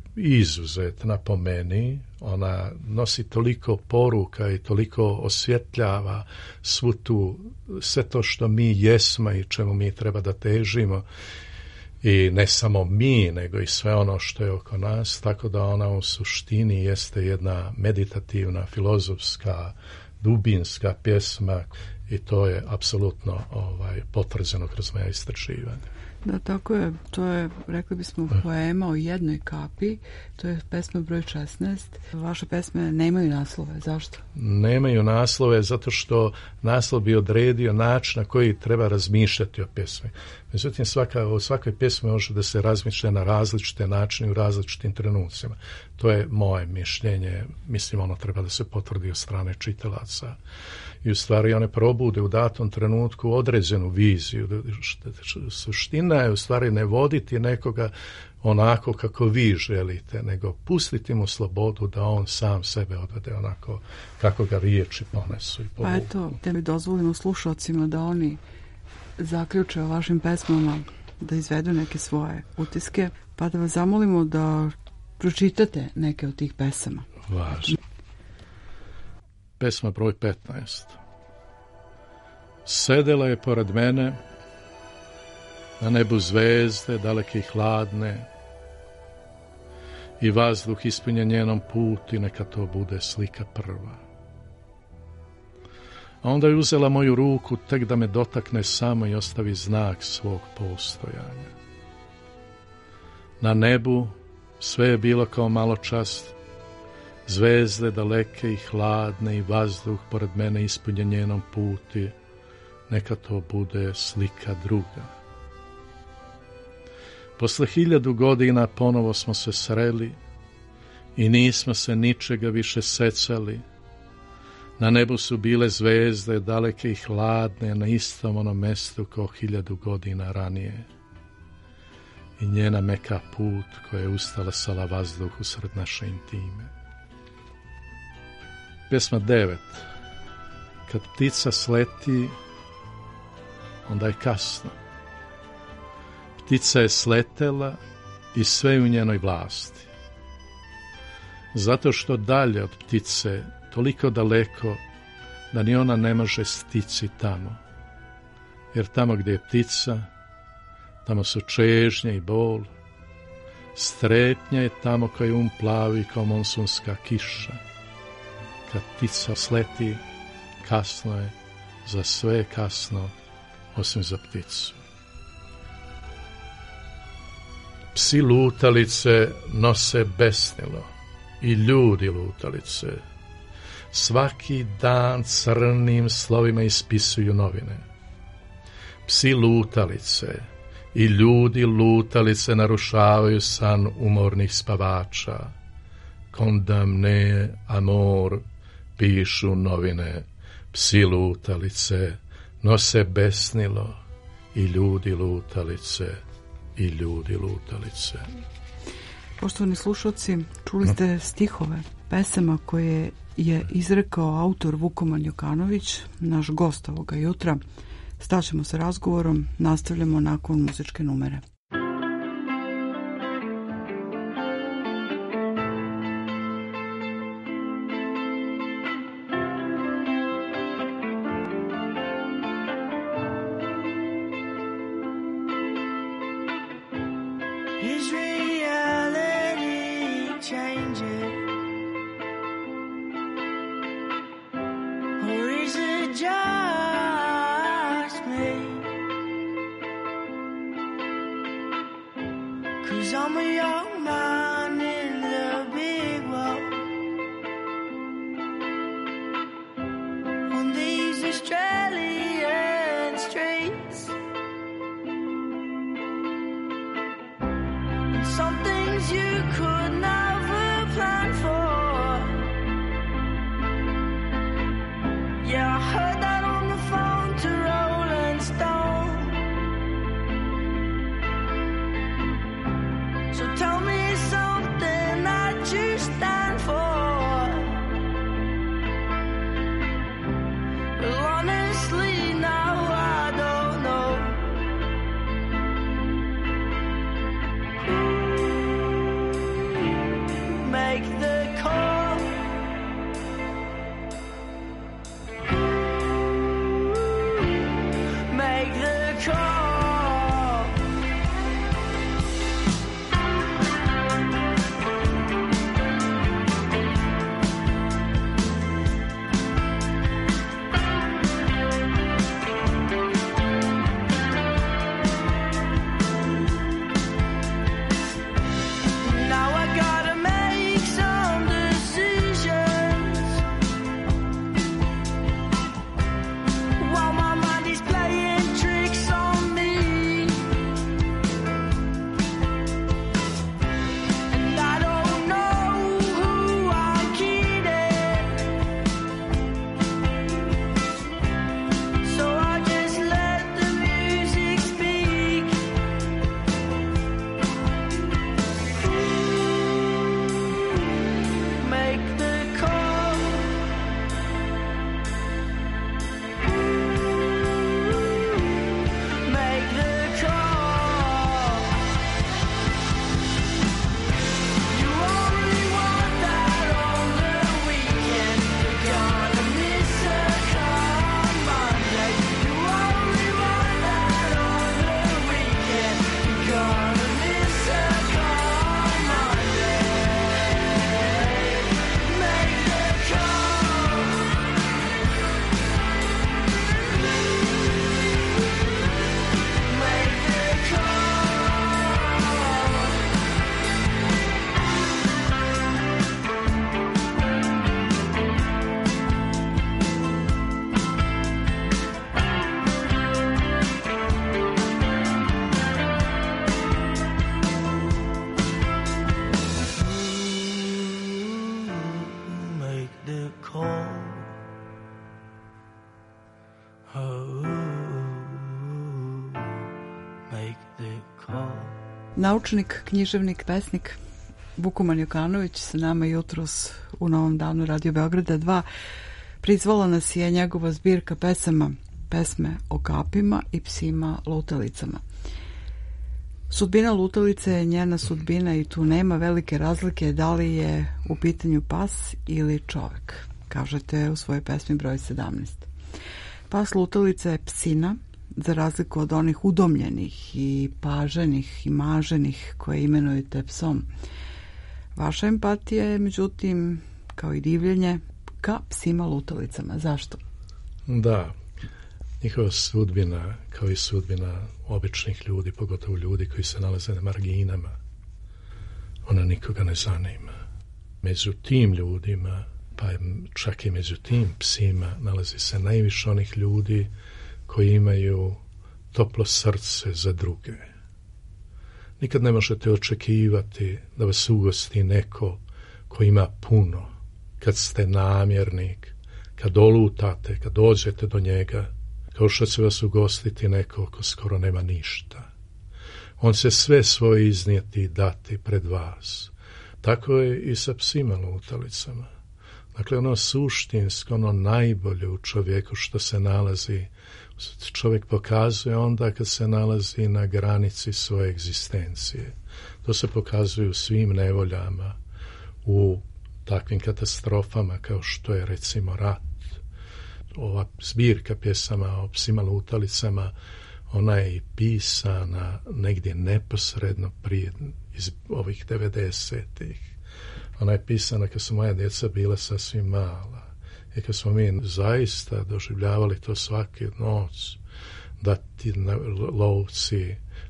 izuzetna po meni. Ona nosi toliko poruka i toliko osvjetljava svu tu, sve to što mi jesmo i čemu mi treba da težimo. I ne samo mi, nego i sve ono što je oko nas, tako da ona u suštini jeste jedna meditativna, filozofska, dubinska pjesma i to je apsolutno ovaj, potvrđeno kroz moja istraživanja. Da, tako je. To je, rekli bismo, poema o jednoj kapi. To je pesma broj šesnaest. Vaše pesme nemaju naslove. Zašto? Nemaju naslove zato što naslov bi odredio način na koji treba razmišljati o pjesmi. Međutim, svaka, o svakoj pjesmi može da se razmišlja na različite načine u različitim trenucima. To je moje mišljenje. Mislim, ono treba da se potvrdi od strane čitalaca. I u stvari one probude u datom trenutku određenu viziju. Suština je u stvari ne voditi nekoga onako kako vi želite, nego pustiti mu slobodu da on sam sebe odvede onako kako ga riječi ponesu. I pa eto, da mi dozvolimo slušalcima da oni zaključe o vašim pesmama, da izvedu neke svoje utiske, pa da vas zamolimo da pročitate neke od tih pesama. Važno. Pesma broj petnaest. Sedela je pored mene, na nebu zvezde, daleke i hladne, i vazduh ispunjen njenom put i neka to bude slika prva. A onda je uzela moju ruku tek da me dotakne samo i ostavi znak svog postojanja. Na nebu sve je bilo kao maločas, zvezde daleke i hladne i vazduh pored mene ispunjen njenom puti, neka to bude slika druga. Posle hiljadu godina ponovo smo se sreli i nismo se ničega više secali. Na nebu su bile zvezde daleke i hladne na istom onom mestu kao hiljadu godina ranije. I njena meka put koja je ustala sala vazduh usred naše intime. Pjesma devet. Kad ptica sleti, onda je kasno. Ptica je sletela i sve je u njenoj vlasti. Zato što dalje od ptice, toliko daleko, da ni ona ne može stići tamo. Jer tamo gdje je ptica, tamo su čežnje i bol. Strepnja je tamo koji um plavi kao monsunska kiša. Kad ptica sleti, kasno je, za sve je kasno, osim za pticu. Psi lutalice nose besnilo i ljudi lutalice. Svaki dan crnim slovima ispisuju novine. Psi lutalice i ljudi lutalice narušavaju san umornih spavača. Condamne amor, pišu novine. Psi lutalice nose besnilo i ljudi lutalice i ljudi lutalice. Poštovani slušalci, čuli ste stihove pesama koje je izrekao autor Vukoman Jokanović, naš gost ovoga jutra. Staćemo sa razgovorom, nastavljamo nakon muzičke numere. I'm a young man in the big world. On these Australian streets, and some things you could never plan for. Yeah, I heard that on the phone to Rolling Stone. So tell me something that you stand for. Well, honestly, now I don't know. Make the call. Make the call. Now I gotta make some decisions while my mind is playing tricks on me, and I don't know who I'm kidding, so I just let the music speak. Make the call. Make the call. You only want that on the weekend. You're gonna miss a call Monday. You only want that on the weekend. You're gonna miss a call Monday. Make the call. Make the Make the call. Oh, make the call. Naučnik, književnik, pesnik Vukoman Jokanović sa nama jutros u Novom danu Radio Beograda dva. Prizvala nas je njegova zbirka pesama, pesme o kapima i psima lutalicama. Sudbina lutalice je njena sudbina i tu nema velike razlike da li je u pitanju pas ili čovek, kažete u svojoj pesmi broj sedamnaest. Pas lutalica je psina, za razliku od onih udomljenih i paženih i maženih koje imenujete psom. Vaša empatija je, međutim, kao i divljenje, ka psima lutalicama. Zašto? Da, njihova sudbina, kao i sudbina običnih ljudi, pogotovo ljudi koji se nalaze na marginama, ona nikoga ne zanima. Među tim ljudima, pa čak i među tim psima, nalazi se najviše onih ljudi koji imaju toplo srce za druge. Nikad ne možete očekivati da vas ugosti neko ko ima puno, kad ste namjernik, kad dolutate, kad dođete do njega, kao što će vas ugostiti neko ko skoro nema ništa. On će sve svoje iznijeti i dati pred vas. Tako je i sa psima lutalicama. Dakle, ono suštinsko, ono najbolje u čovjeku što se nalazi, čovjek pokazuje onda kad se nalazi na granici svoje egzistencije. To se pokazuje u svim nevoljama, u takvim katastrofama kao što je recimo rat. Ova zbirka pjesama o psima lutalicama, ona je i pisana negdje neposredno prije iz ovih devedesetih. Ona je pisana kad su moja djeca bila sasvim mala i kad smo mi zaista doživljavali to svake noć, da ti lovci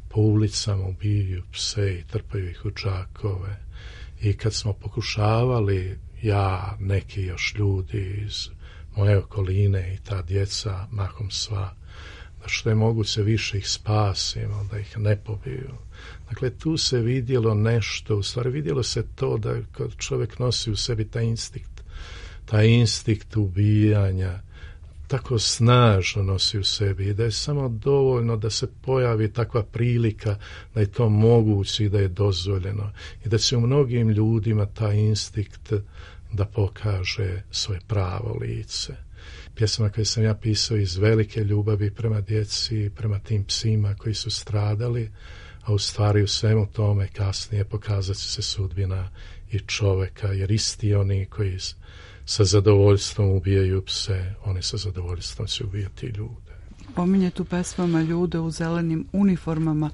po ulicama ubijaju pse i trpaju ih u džakove. I kad smo pokušavali, ja, neki još ljudi iz moje okoline i ta djeca, mahom sva, da što je moguće više ih spasimo, da ih ne pobiju. Dakle, tu se vidjelo nešto, u stvari vidjelo se to da kad čovjek nosi u sebi taj instinkt, taj instinkt ubijanja, tako snažno nosi u sebi i da je samo dovoljno da se pojavi takva prilika da je to moguće i da je dozvoljeno i da će u mnogim ljudima taj instinkt da pokaže svoje pravo lice. Pjesma koje sam ja pisao iz velike ljubavi prema djeci, prema tim psima koji su stradali, a u stvari u svemu tome kasnije pokazat će se sudbina i čoveka, jer isti oni koji sa zadovoljstvom ubijaju pse, oni sa zadovoljstvom će ubijati ljude. Pominjete u pesmama ljude u zelenim uniformama,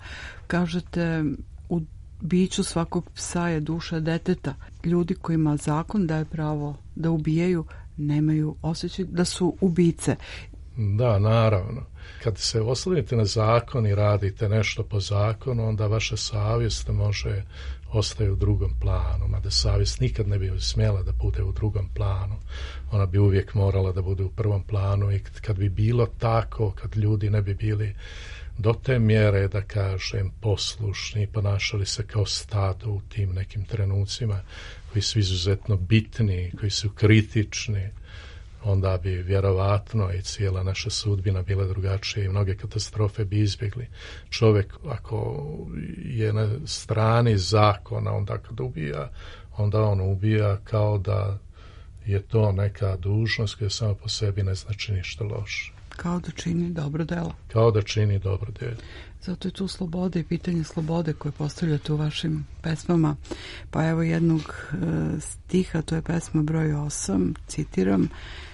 kažete u biću svakog psa je duša deteta. Ljudi kojima zakon daje pravo da ubijaju nemaju osjećaj da su ubice. Da, naravno. Kad se oslonite na zakon i radite nešto po zakonu, onda vaša savjest može ostaje u drugom planu, mada savjest nikad ne bi smjela da bude u drugom planu. Ona bi uvijek morala da bude u prvom planu i kad bi bilo tako, kad ljudi ne bi bili do te mjere, da kažem, poslušni, ponašali se kao stado u tim nekim trenucima koji su izuzetno bitni, koji su kritični, onda bi vjerovatno i cijela naša sudbina bila drugačija i mnoge katastrofe bi izbjegli. Čovjek ako je na strani zakona, onda kad ubija, onda on ubija kao da je to neka dužnost koja samo po sebi ne znači ništa loše. Kao da čini dobro delo. Kao da čini dobro delo. Zato je tu sloboda i pitanje slobode koje postavljate u vašim pesmama. Pa evo jednog e, stiha, to je pesma broj osam, citiram: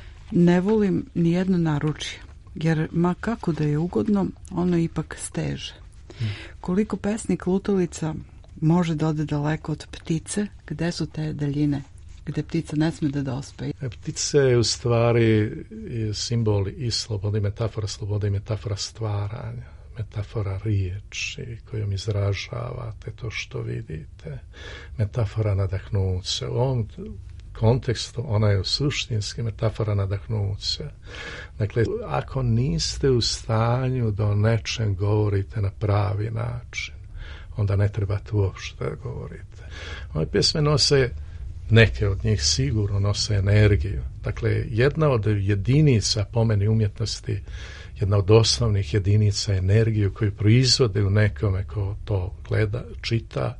ne volim ni jedno naručje, jer ma kako da je ugodno, ono ipak steže. Hmm. Koliko pesnik lutalica može da ode daleko od ptice, gde su te daljine, gde ptica ne sme da dospe? Ptice je u stvari simbol i slobode, i metafora slobode, i metafora stvaranja, metafora riječi kojom izražavate to što vidite, metafora nadahnuća. U ovom kontekstu ona je suštinski metafora nadahnuća. Dakle, ako niste u stanju da o nečem govorite na pravi način, onda ne trebate uopšte da govorite. Ove pjesme nose, neke od njih sigurno nose energiju. Dakle, jedna od jedinica po meni umjetnosti, jedna od osnovnih jedinica energiju koju proizvode u nekome ko to gleda, čita,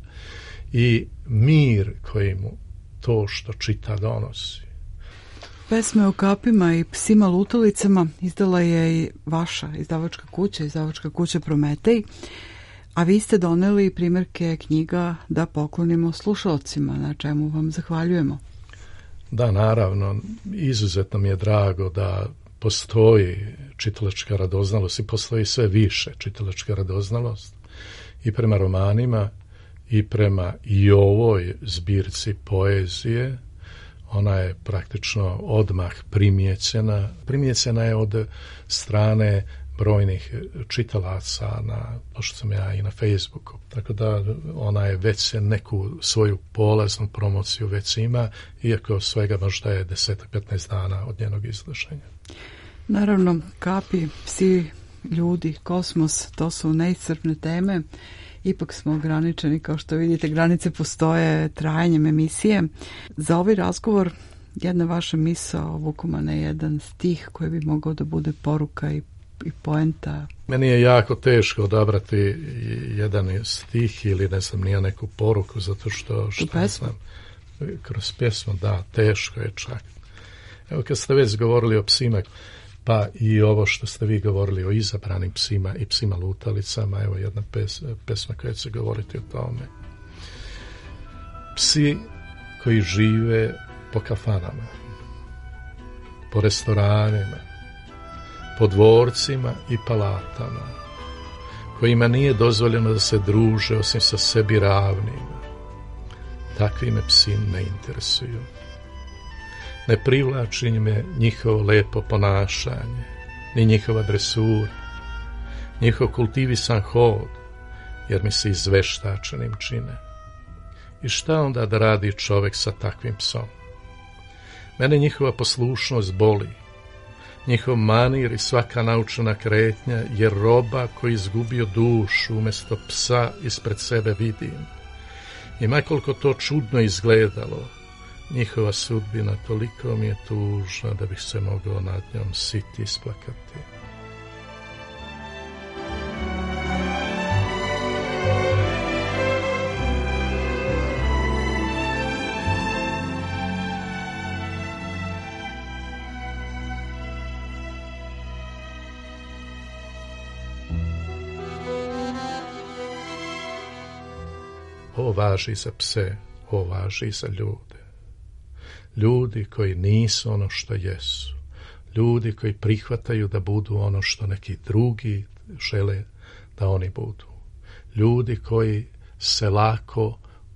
i mir koji mu to što čita donosi. Pesme o kapima i psima lutalicama izdala je i vaša izdavačka kuća, izdavačka kuća Prometej, a vi ste doneli primjerke knjiga da poklonimo slušalcima, na čemu vam zahvaljujemo. Da, naravno, izuzetno mi je drago da postoji čitalačka radoznalost i postoji sve više čitalačka radoznalost i prema romanima i prema i ovoj zbirci poezije. Ona je praktično odmah primijećena. Primijećena je od strane brojnih čitalaca, na, pošto sam ja i na Facebooku. Tako da ona je već neku svoju polaznu promociju već ima, iako svega možda je deset do petnaest dana od njenog izlaženja. Naravno, kapi, psi, ljudi, kosmos, to su neiscrpne teme. Ipak smo ograničeni, kao što vidite, granice postoje trajanjem emisije. Za ovaj razgovor jedna vaša misao ovukoma na jedan stih koji bi mogao da bude poruka i, i poenta. Meni je jako teško odabrati jedan stih ili ne znam nije neku poruku, zato što šta znam, kroz pjesmu, da, teško je čak. Evo kad ste već govorili o psima, pa i ovo što ste vi govorili o izabranim psima i psima lutalicama, evo jedna pes, pesma koja će govoriti o tome. Psi koji žive po kafanama, po restoranima, po dvorcima i palatama, kojima nije dozvoljeno da se druže osim sa sebi ravnima. Takvi me psi ne interesuju. Ne privlači me njihovo lepo ponašanje, ni njihova dresura, njihov kultivisan hod, jer mi se izveštačenim čine. I šta onda da radi čovek sa takvim psom? Mene njihova poslušnost boli. Njihov manir i svaka naučena kretnja je roba koji izgubio dušu, umjesto psa ispred sebe vidim. I makoliko to čudno izgledalo, njihova sudbina toliko mi je tužna da bih se mogao nad njom siti isplakati. Ovo važi za pse, ovo važi i za ljude. Ljudi koji nisu ono što jesu. Ljudi koji prihvataju da budu ono što neki drugi žele da oni budu. Ljudi koji se lako,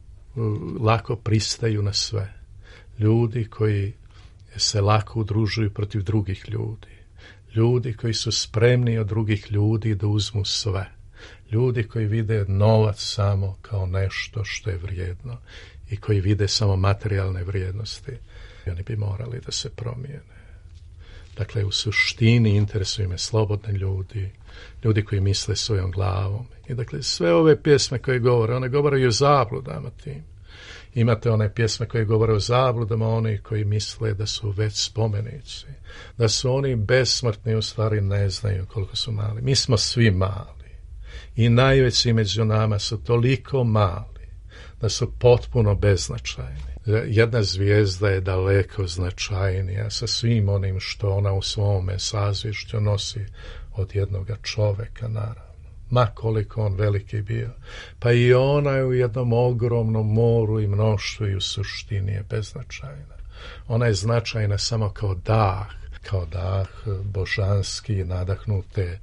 lako pristaju na sve. Ljudi koji se lako udružuju protiv drugih ljudi. Ljudi koji su spremni od drugih ljudi da uzmu sve. Ljudi koji vide novac samo kao nešto što je vrijedno i koji vide samo materijalne vrijednosti, oni bi morali da se promijene. Dakle, u suštini interesuju me slobodni ljudi, ljudi koji misle svojom glavom. I dakle, sve ove pjesme koje govore, one govore i o zabludama tim. Imate one pjesme koje govore o zabludama, oni koji misle da su već spomenici, da su oni besmrtni, u stvari ne znaju koliko su mali. Mi smo svi mali. I najveći među nama su toliko mali da su potpuno beznačajni. Jedna zvijezda je daleko značajnija sa svim onim što ona u svome sazvišću nosi od jednoga čoveka, naravno. Ma koliko on veliki bio. Pa i ona je u jednom ogromnom moru i mnoštvu i u suštini je beznačajna. Ona je značajna samo kao dah, kao dah božanski nadahnute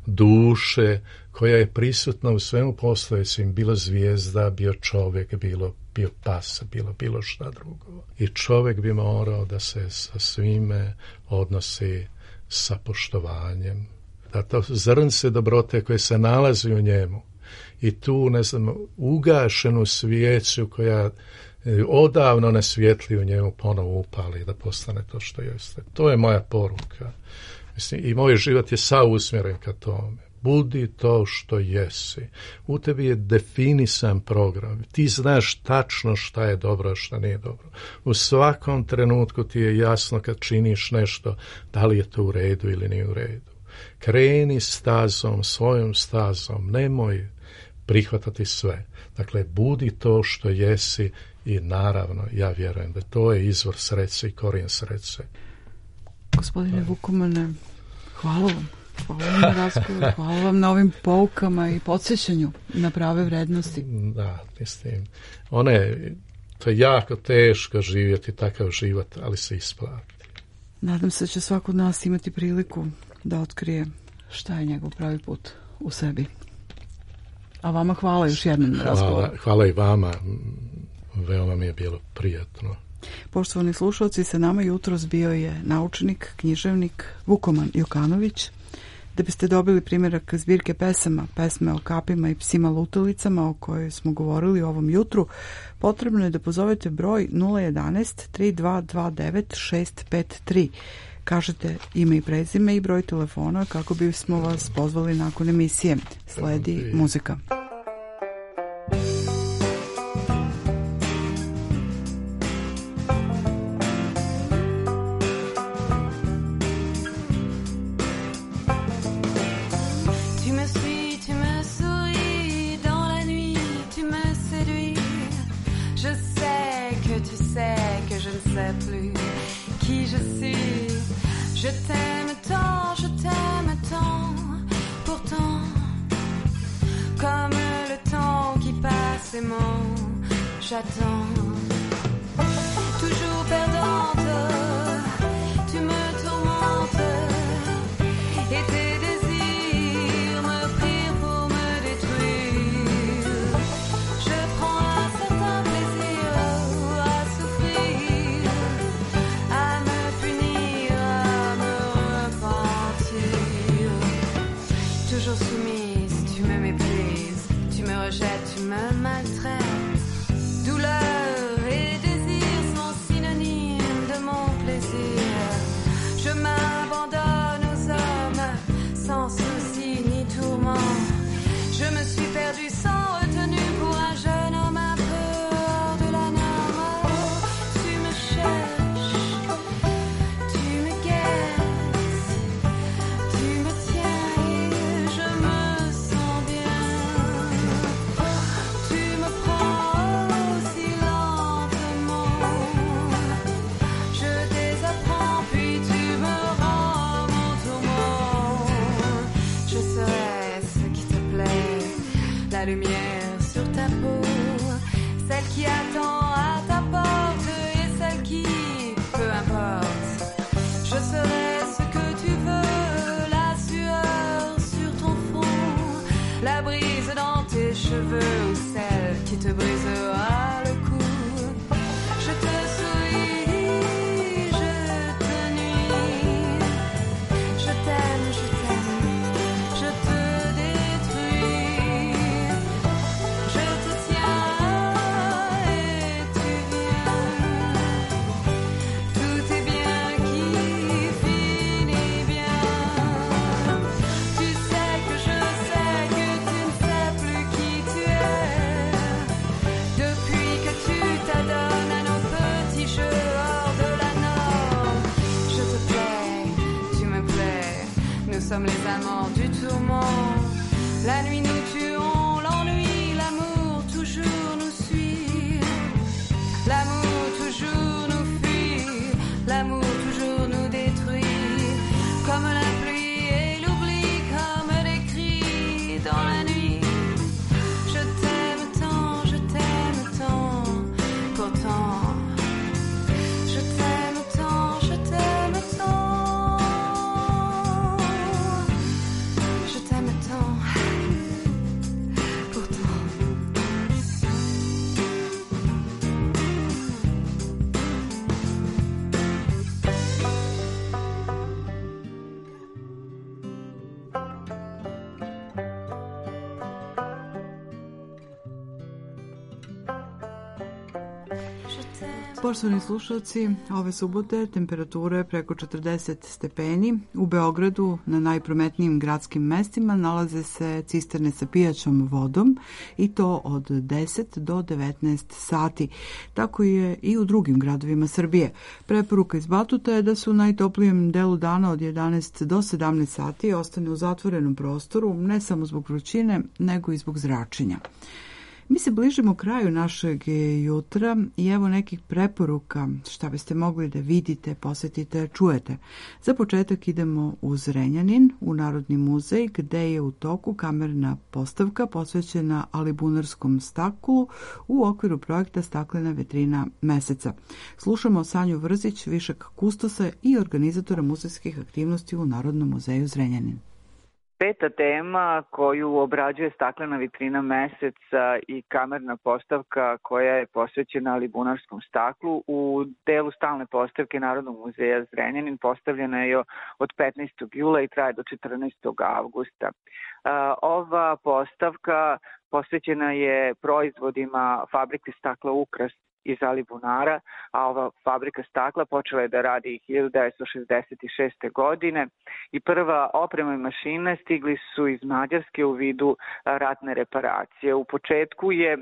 duše koja je prisutna u svemu postojećim, bilo zvijezda, bio čovjek, bilo, bio pas, bilo bilo šta drugo. I čovjek bi morao da se sa svime odnosi sa poštovanjem. Da to zrnce dobrote koje se nalazi u njemu i tu, ne znam, ugašenu svijeću koja odavno ne svijetli u njemu ponovo upali da postane to što jeste. To je moja poruka. Mislim, i moj život je sav usmjeren ka tome. Budi to što jesi. U tebi je definisan program. Ti znaš tačno šta je dobro, a šta nije dobro. U svakom trenutku ti je jasno kad činiš nešto, da li je to u redu ili nije u redu. Kreni stazom, svojom stazom. Nemoj prihvatati sve. Dakle, budi to što jesi i naravno, ja vjerujem da to je izvor sreće i korijen sreće. Gospodine Vukomane, hvala vam. Hvala vam na razgovoru, hvala vam na ovim poukama i podsjećanju na prave vrednosti. Da, mislim, one, to je jako teško živjeti takav život, ali se isplati. Nadam se da će svako od nas imati priliku da otkrije šta je njegov pravi put u sebi. A vama hvala još jednom na razgovoru. Hvala, hvala i vama, veoma mi je bilo prijatno. Poštovani slušalci, sa nama jutros bio je naučnik, književnik Vukoman Jokanović. Da biste dobili primjerak zbirke pesama, pesme o kapima i psima lutalicama o kojoj smo govorili u ovom jutru, potrebno je da pozovete broj nula jedanaest tri dva dva devet šest pet tri. Kažete ime i prezime i broj telefona kako bismo vas pozvali nakon emisije. Sledi muzika. Je t'aime tant, je t'aime tant, pourtant, comme le temps qui passe aimant, j'attends, toujours perdante, tu me tourmentes, et tes désirs me prient pour me détruire. Je prends un certain plaisir à souffrir, à me punir, à me repentir. Toujours soumise, tu me méprises, tu me rejettes. tourment. La nuit nous tuons, l'ennui, l'amour toujours nous suit. L'amour toujours nous fuit, l'amour toujours nous détruit. Comme la pluie et l'oubli, comme des cris dans la nuit. Je t'aime tant, je t'aime tant, pourtant. Je t'aime tant, je t'aime tant. Je t'aime tant, pourtant. Poštovani slušalci, ove subote temperature preko četrdeset stepeni. U Beogradu na najprometnijim gradskim mestima nalaze se cisterne sa pijaćom vodom i to od deset do devetnaest sati. Tako je i u drugim gradovima Srbije. Preporuka iz Batuta je da se u najtoplijem delu dana od jedanaest do sedamnaest sati ostane u zatvorenom prostoru, ne samo zbog vrućine, nego i zbog zračenja. Mi se bližimo kraju našeg jutra i evo nekih preporuka šta biste mogli da vidite, posetite, čujete. Za početak idemo u Zrenjanin, u Narodni muzej, gde je u toku kamerna postavka posvećena alibunarskom staklu u okviru projekta Staklena vetrina meseca. Slušamo Sanju Vrzić, višak kustosa i organizatora muzejskih aktivnosti u Narodnom muzeju Zrenjanin. Peta tema koju obrađuje Staklena vitrina meseca i kamerna postavka koja je posvećena alibunarskom staklu u delu stalne postavke Narodnog muzeja Zrenjanin postavljena je od petnaestog jula i traje do četrnaestog avgusta. Ova postavka posvećena je proizvodima fabrike stakla Ukras iz Alibunara, a ova fabrika stakla počela je da radi hiljadu devetsto šezdeset šeste. godine i prva oprema i mašine stigli su iz Mađarske u vidu ratne reparacije. U početku je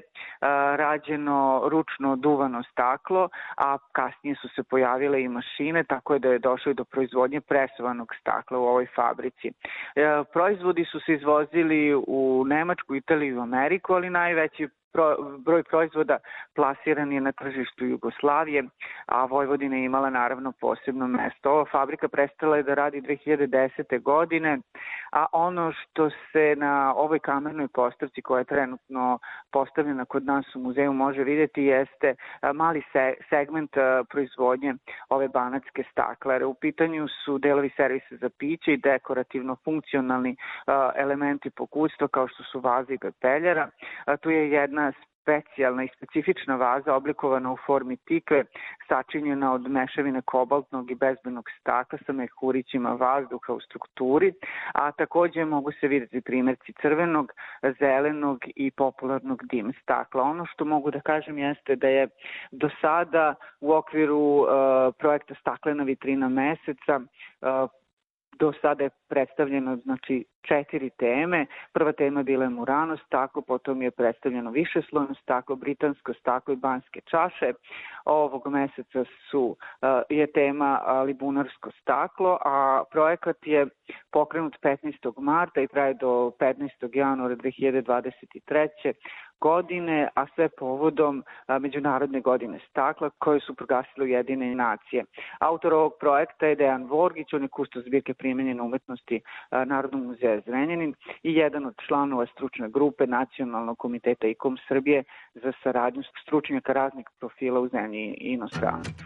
rađeno ručno duvano staklo, a kasnije su se pojavile i mašine, tako je da je došlo do proizvodnje presovanog stakla u ovoj fabrici. Proizvodi su se izvozili u Nemačku, Italiju i Ameriku, ali najveći broj proizvoda plasiran je na tržištu Jugoslavije, a Vojvodina je imala naravno posebno mesto. Ova fabrika prestala je da radi dve hiljade desete. godine, a ono što se na ovoj kamernoj postavci koja je trenutno postavljena kod nas u muzeju može vidjeti jeste mali se, segment proizvodnje ove banatske staklare. U pitanju su delovi servisa za piće i dekorativno funkcionalni elementi pokućstva kao što su vaze i pepeljara. Tu je jedna specijalna i specifična vaza oblikovana u formi tikve, sačinjena od mešavine kobaltnog i bezbenog stakla sa mehurićima vazduha u strukturi, a takođe mogu se vidjeti primjerci crvenog, zelenog i popularnog dim stakla. Ono što mogu da kažem jeste da je do sada u okviru uh, projekta Staklena vitrina meseca uh, do sada je predstavljeno znači četiri teme. Prva tema bila je Murano staklo, potom je predstavljeno višeslojno staklo, britansko staklo i banske čaše. Ovog meseca su, je tema libunarsko staklo, a projekat je pokrenut petnaestog marta i traje do petnaestog januara dve hiljade dvadeset treće. godine, a sve povodom Međunarodne godine stakla koje su proglasile Ujedinjene nacije. Autor ovog projekta je Dejan Vorgić, on je kustos zbirke primenjene umetnosti Narodnog muzeja Zrenjanin i jedan od članova stručne grupe Nacionalnog komiteta I K O M Srbije za saradnju stručnjaka raznih profila u zemlji i inostranstvu.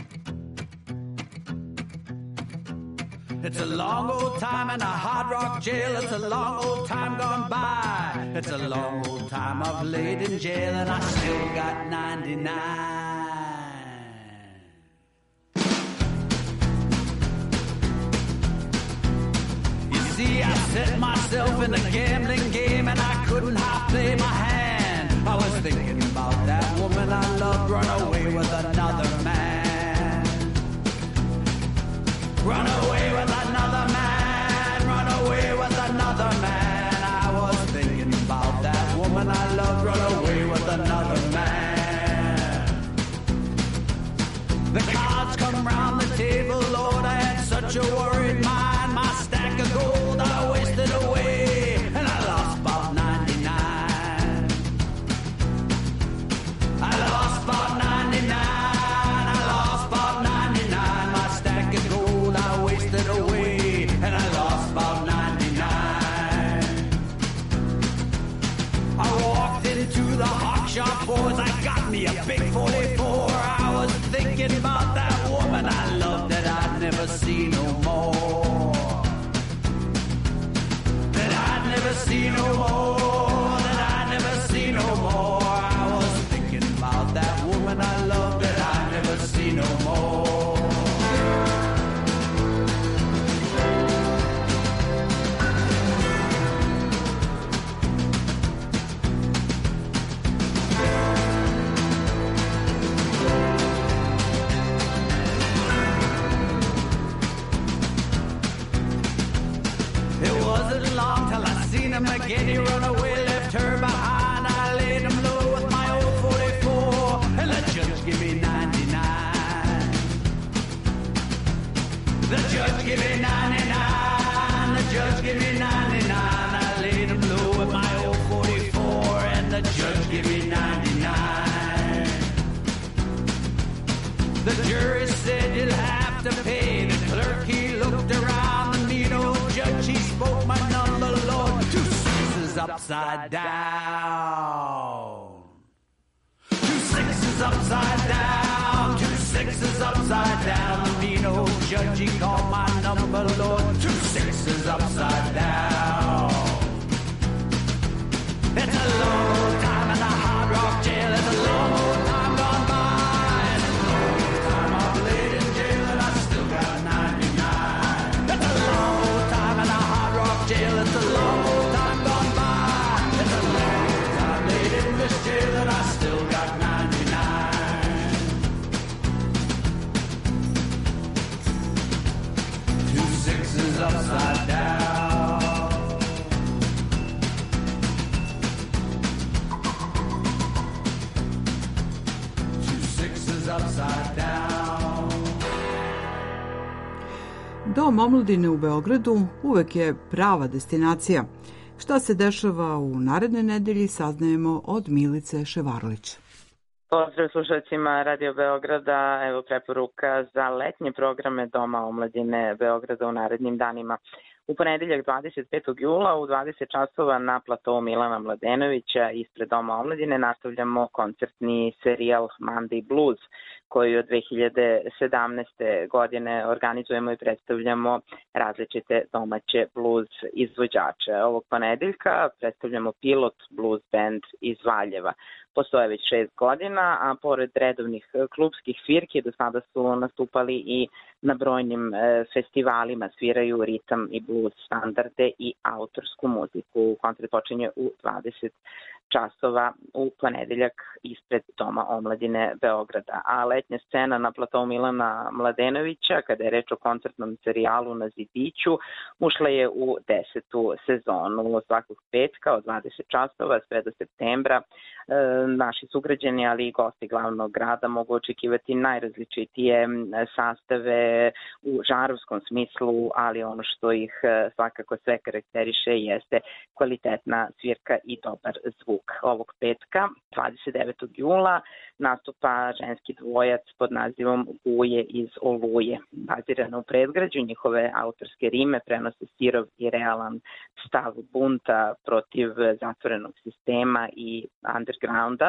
It's a long old time in a hard rock jail. It's a long old time gone by. It's a long old time I've laid in jail and I still got ninety-nine. You see, I set myself in the gambling game and I couldn't half play my hand. I was thinking about that woman I loved run away with another man. Run away with another man, run away with another man. I was thinking about that woman I loved, run away with another man. The cards come round the table, Lord, I had such a worried mind. My stack of gold I wasted away about that woman I love that I never see no more. It wasn't long till I seen him again. He run away, left her behind. I laid him low with my old forty-four, and the judge give me ninety-nine. The judge give me ninety-nine. The judge give me ninety-nine. I laid him low with my old forty-four, and the judge give me ninety-nine. The jury said you'll have to pay. The clerk, he looked around. The mean old judge, he spoke my number, Lord. Two sixes upside down. Two sixes upside down. Two sixes upside down. The mean old judge, he called my number, Lord. Two sixes upside down. It's a long old time in the Hard Rock jail. It's a long old time gone by. It's a long old time I've laid in jail and I still got ninety-nine. It's a long old time in the Hard Rock jail. It's a long old time gone by. It's a long old time laid in this jail and I still got ninety-nine. Two sixes upside down. Upside down. Dom omladine u Beogradu uvek je prava destinacija. Šta se dešava u narednoj nedelji saznajemo od Milice Ševarlić. Pozdrav slušalcima Radio Beograda, evo preporuka za letnje programe Doma omladine Beograda u narednim danima. U ponedeljak dvadeset petog jula u dvadeset časova na platovu Milana Mladenovića ispred Doma omladine nastavljamo koncertni serijal Monday Blues koji od dve hiljade sedamnaeste. godine organizujemo i predstavljamo različite domaće blues izvođače. Ovog ponedeljka predstavljamo Pilot Blues Band iz Valjeva. Postoje već šest godina, a pored redovnih klubskih svirki do sada su nastupali i na brojnim e, festivalima, sviraju ritam i blues standarde i autorsku muziku. Koncert počinje u dvadeset časova u ponedeljak ispred Doma omladine Beograda. A letnja scena na platovu Milana Mladenovića, kada je reč o koncertnom serijalu Na zidiću, ušla je u desetu sezonu. Svakog petka od dvadeset časova sve do septembra e, naši sugrađani, ali i gosti glavnog grada mogu očekivati najrazličitije sastave u žanrovskom smislu, ali ono što ih svakako sve karakteriše jeste kvalitetna svirka i dobar zvuk. Ovog petka, dvadeset devetog jula, nastupa ženski dvojac pod nazivom Guje iz Oluje. Bazirano u predgrađu, njihove autorske rime prenose sirov i realan stav bunta protiv zatvorenog sistema i undergrounda,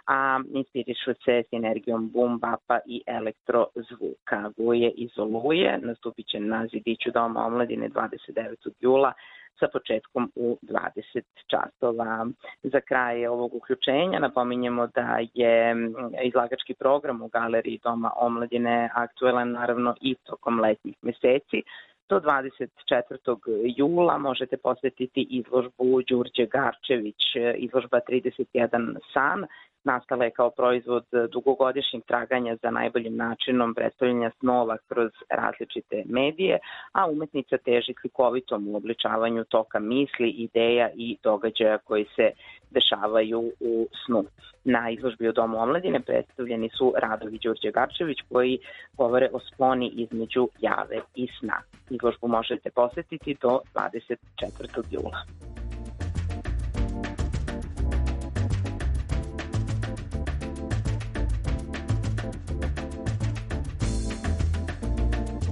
a inspirišu se s energijom boom bapa i elektrozvuka. Guje iz Oluje nastupit će na zidiću Doma omladine dvadeset devetog jula sa početkom u dvadeset časova. Za kraj ovog uključenja napominjemo da je izlagački program u Galeriji Doma omladine aktuelan naravno i tokom letnjih meseci. Do dvadeset četvrtog jula možete posjetiti izložbu Đurđe Garčević, izložba trideset jedan san, nastala je kao proizvod dugogodišnjeg traganja za najboljim načinom predstavljanja snova kroz različite medije, a umetnica teži slikovitom uobličavanju toka misli, ideja i događaja koji se dešavaju u snu. Na izložbi u Domu omladine predstavljeni su radovi Đurđe Garčević koji govore o sponi između jave i sna. Izložbu možete posjetiti do dvadeset četvrtog jula.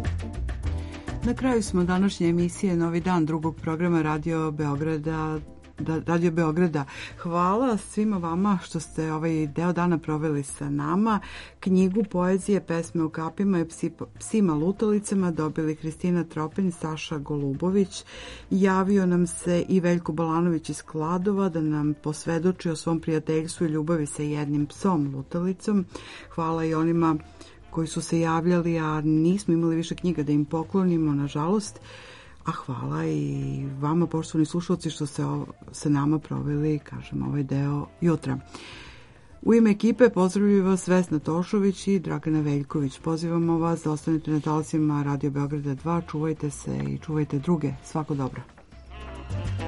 Na kraju smo današnje emisije Novi dan drugog programa Radio Beograda Radio Beograda. Hvala svima vama što ste ovaj deo dana proveli sa nama. Knjigu poezije, pesme u kapima i psi, psima lutalicama dobili Kristina Tropin, Saša Golubović. Javio nam se i Veljko Balanović iz Kladova da nam posvedoči o svom prijateljstvu i ljubavi sa jednim psom lutalicom. Hvala i onima koji su se javljali, a nismo imali više knjiga da im poklonimo, nažalost. A hvala i vama, poštovani slušalci, što ste sa nama proveli, kažem, ovaj deo jutra. U ime ekipe pozdravljaju vas Vesna Tošović i Dragana Veljković. Pozivamo vas da ostanete na talasima Radio Beograda dva. Čuvajte se i čuvajte druge. Svako dobro.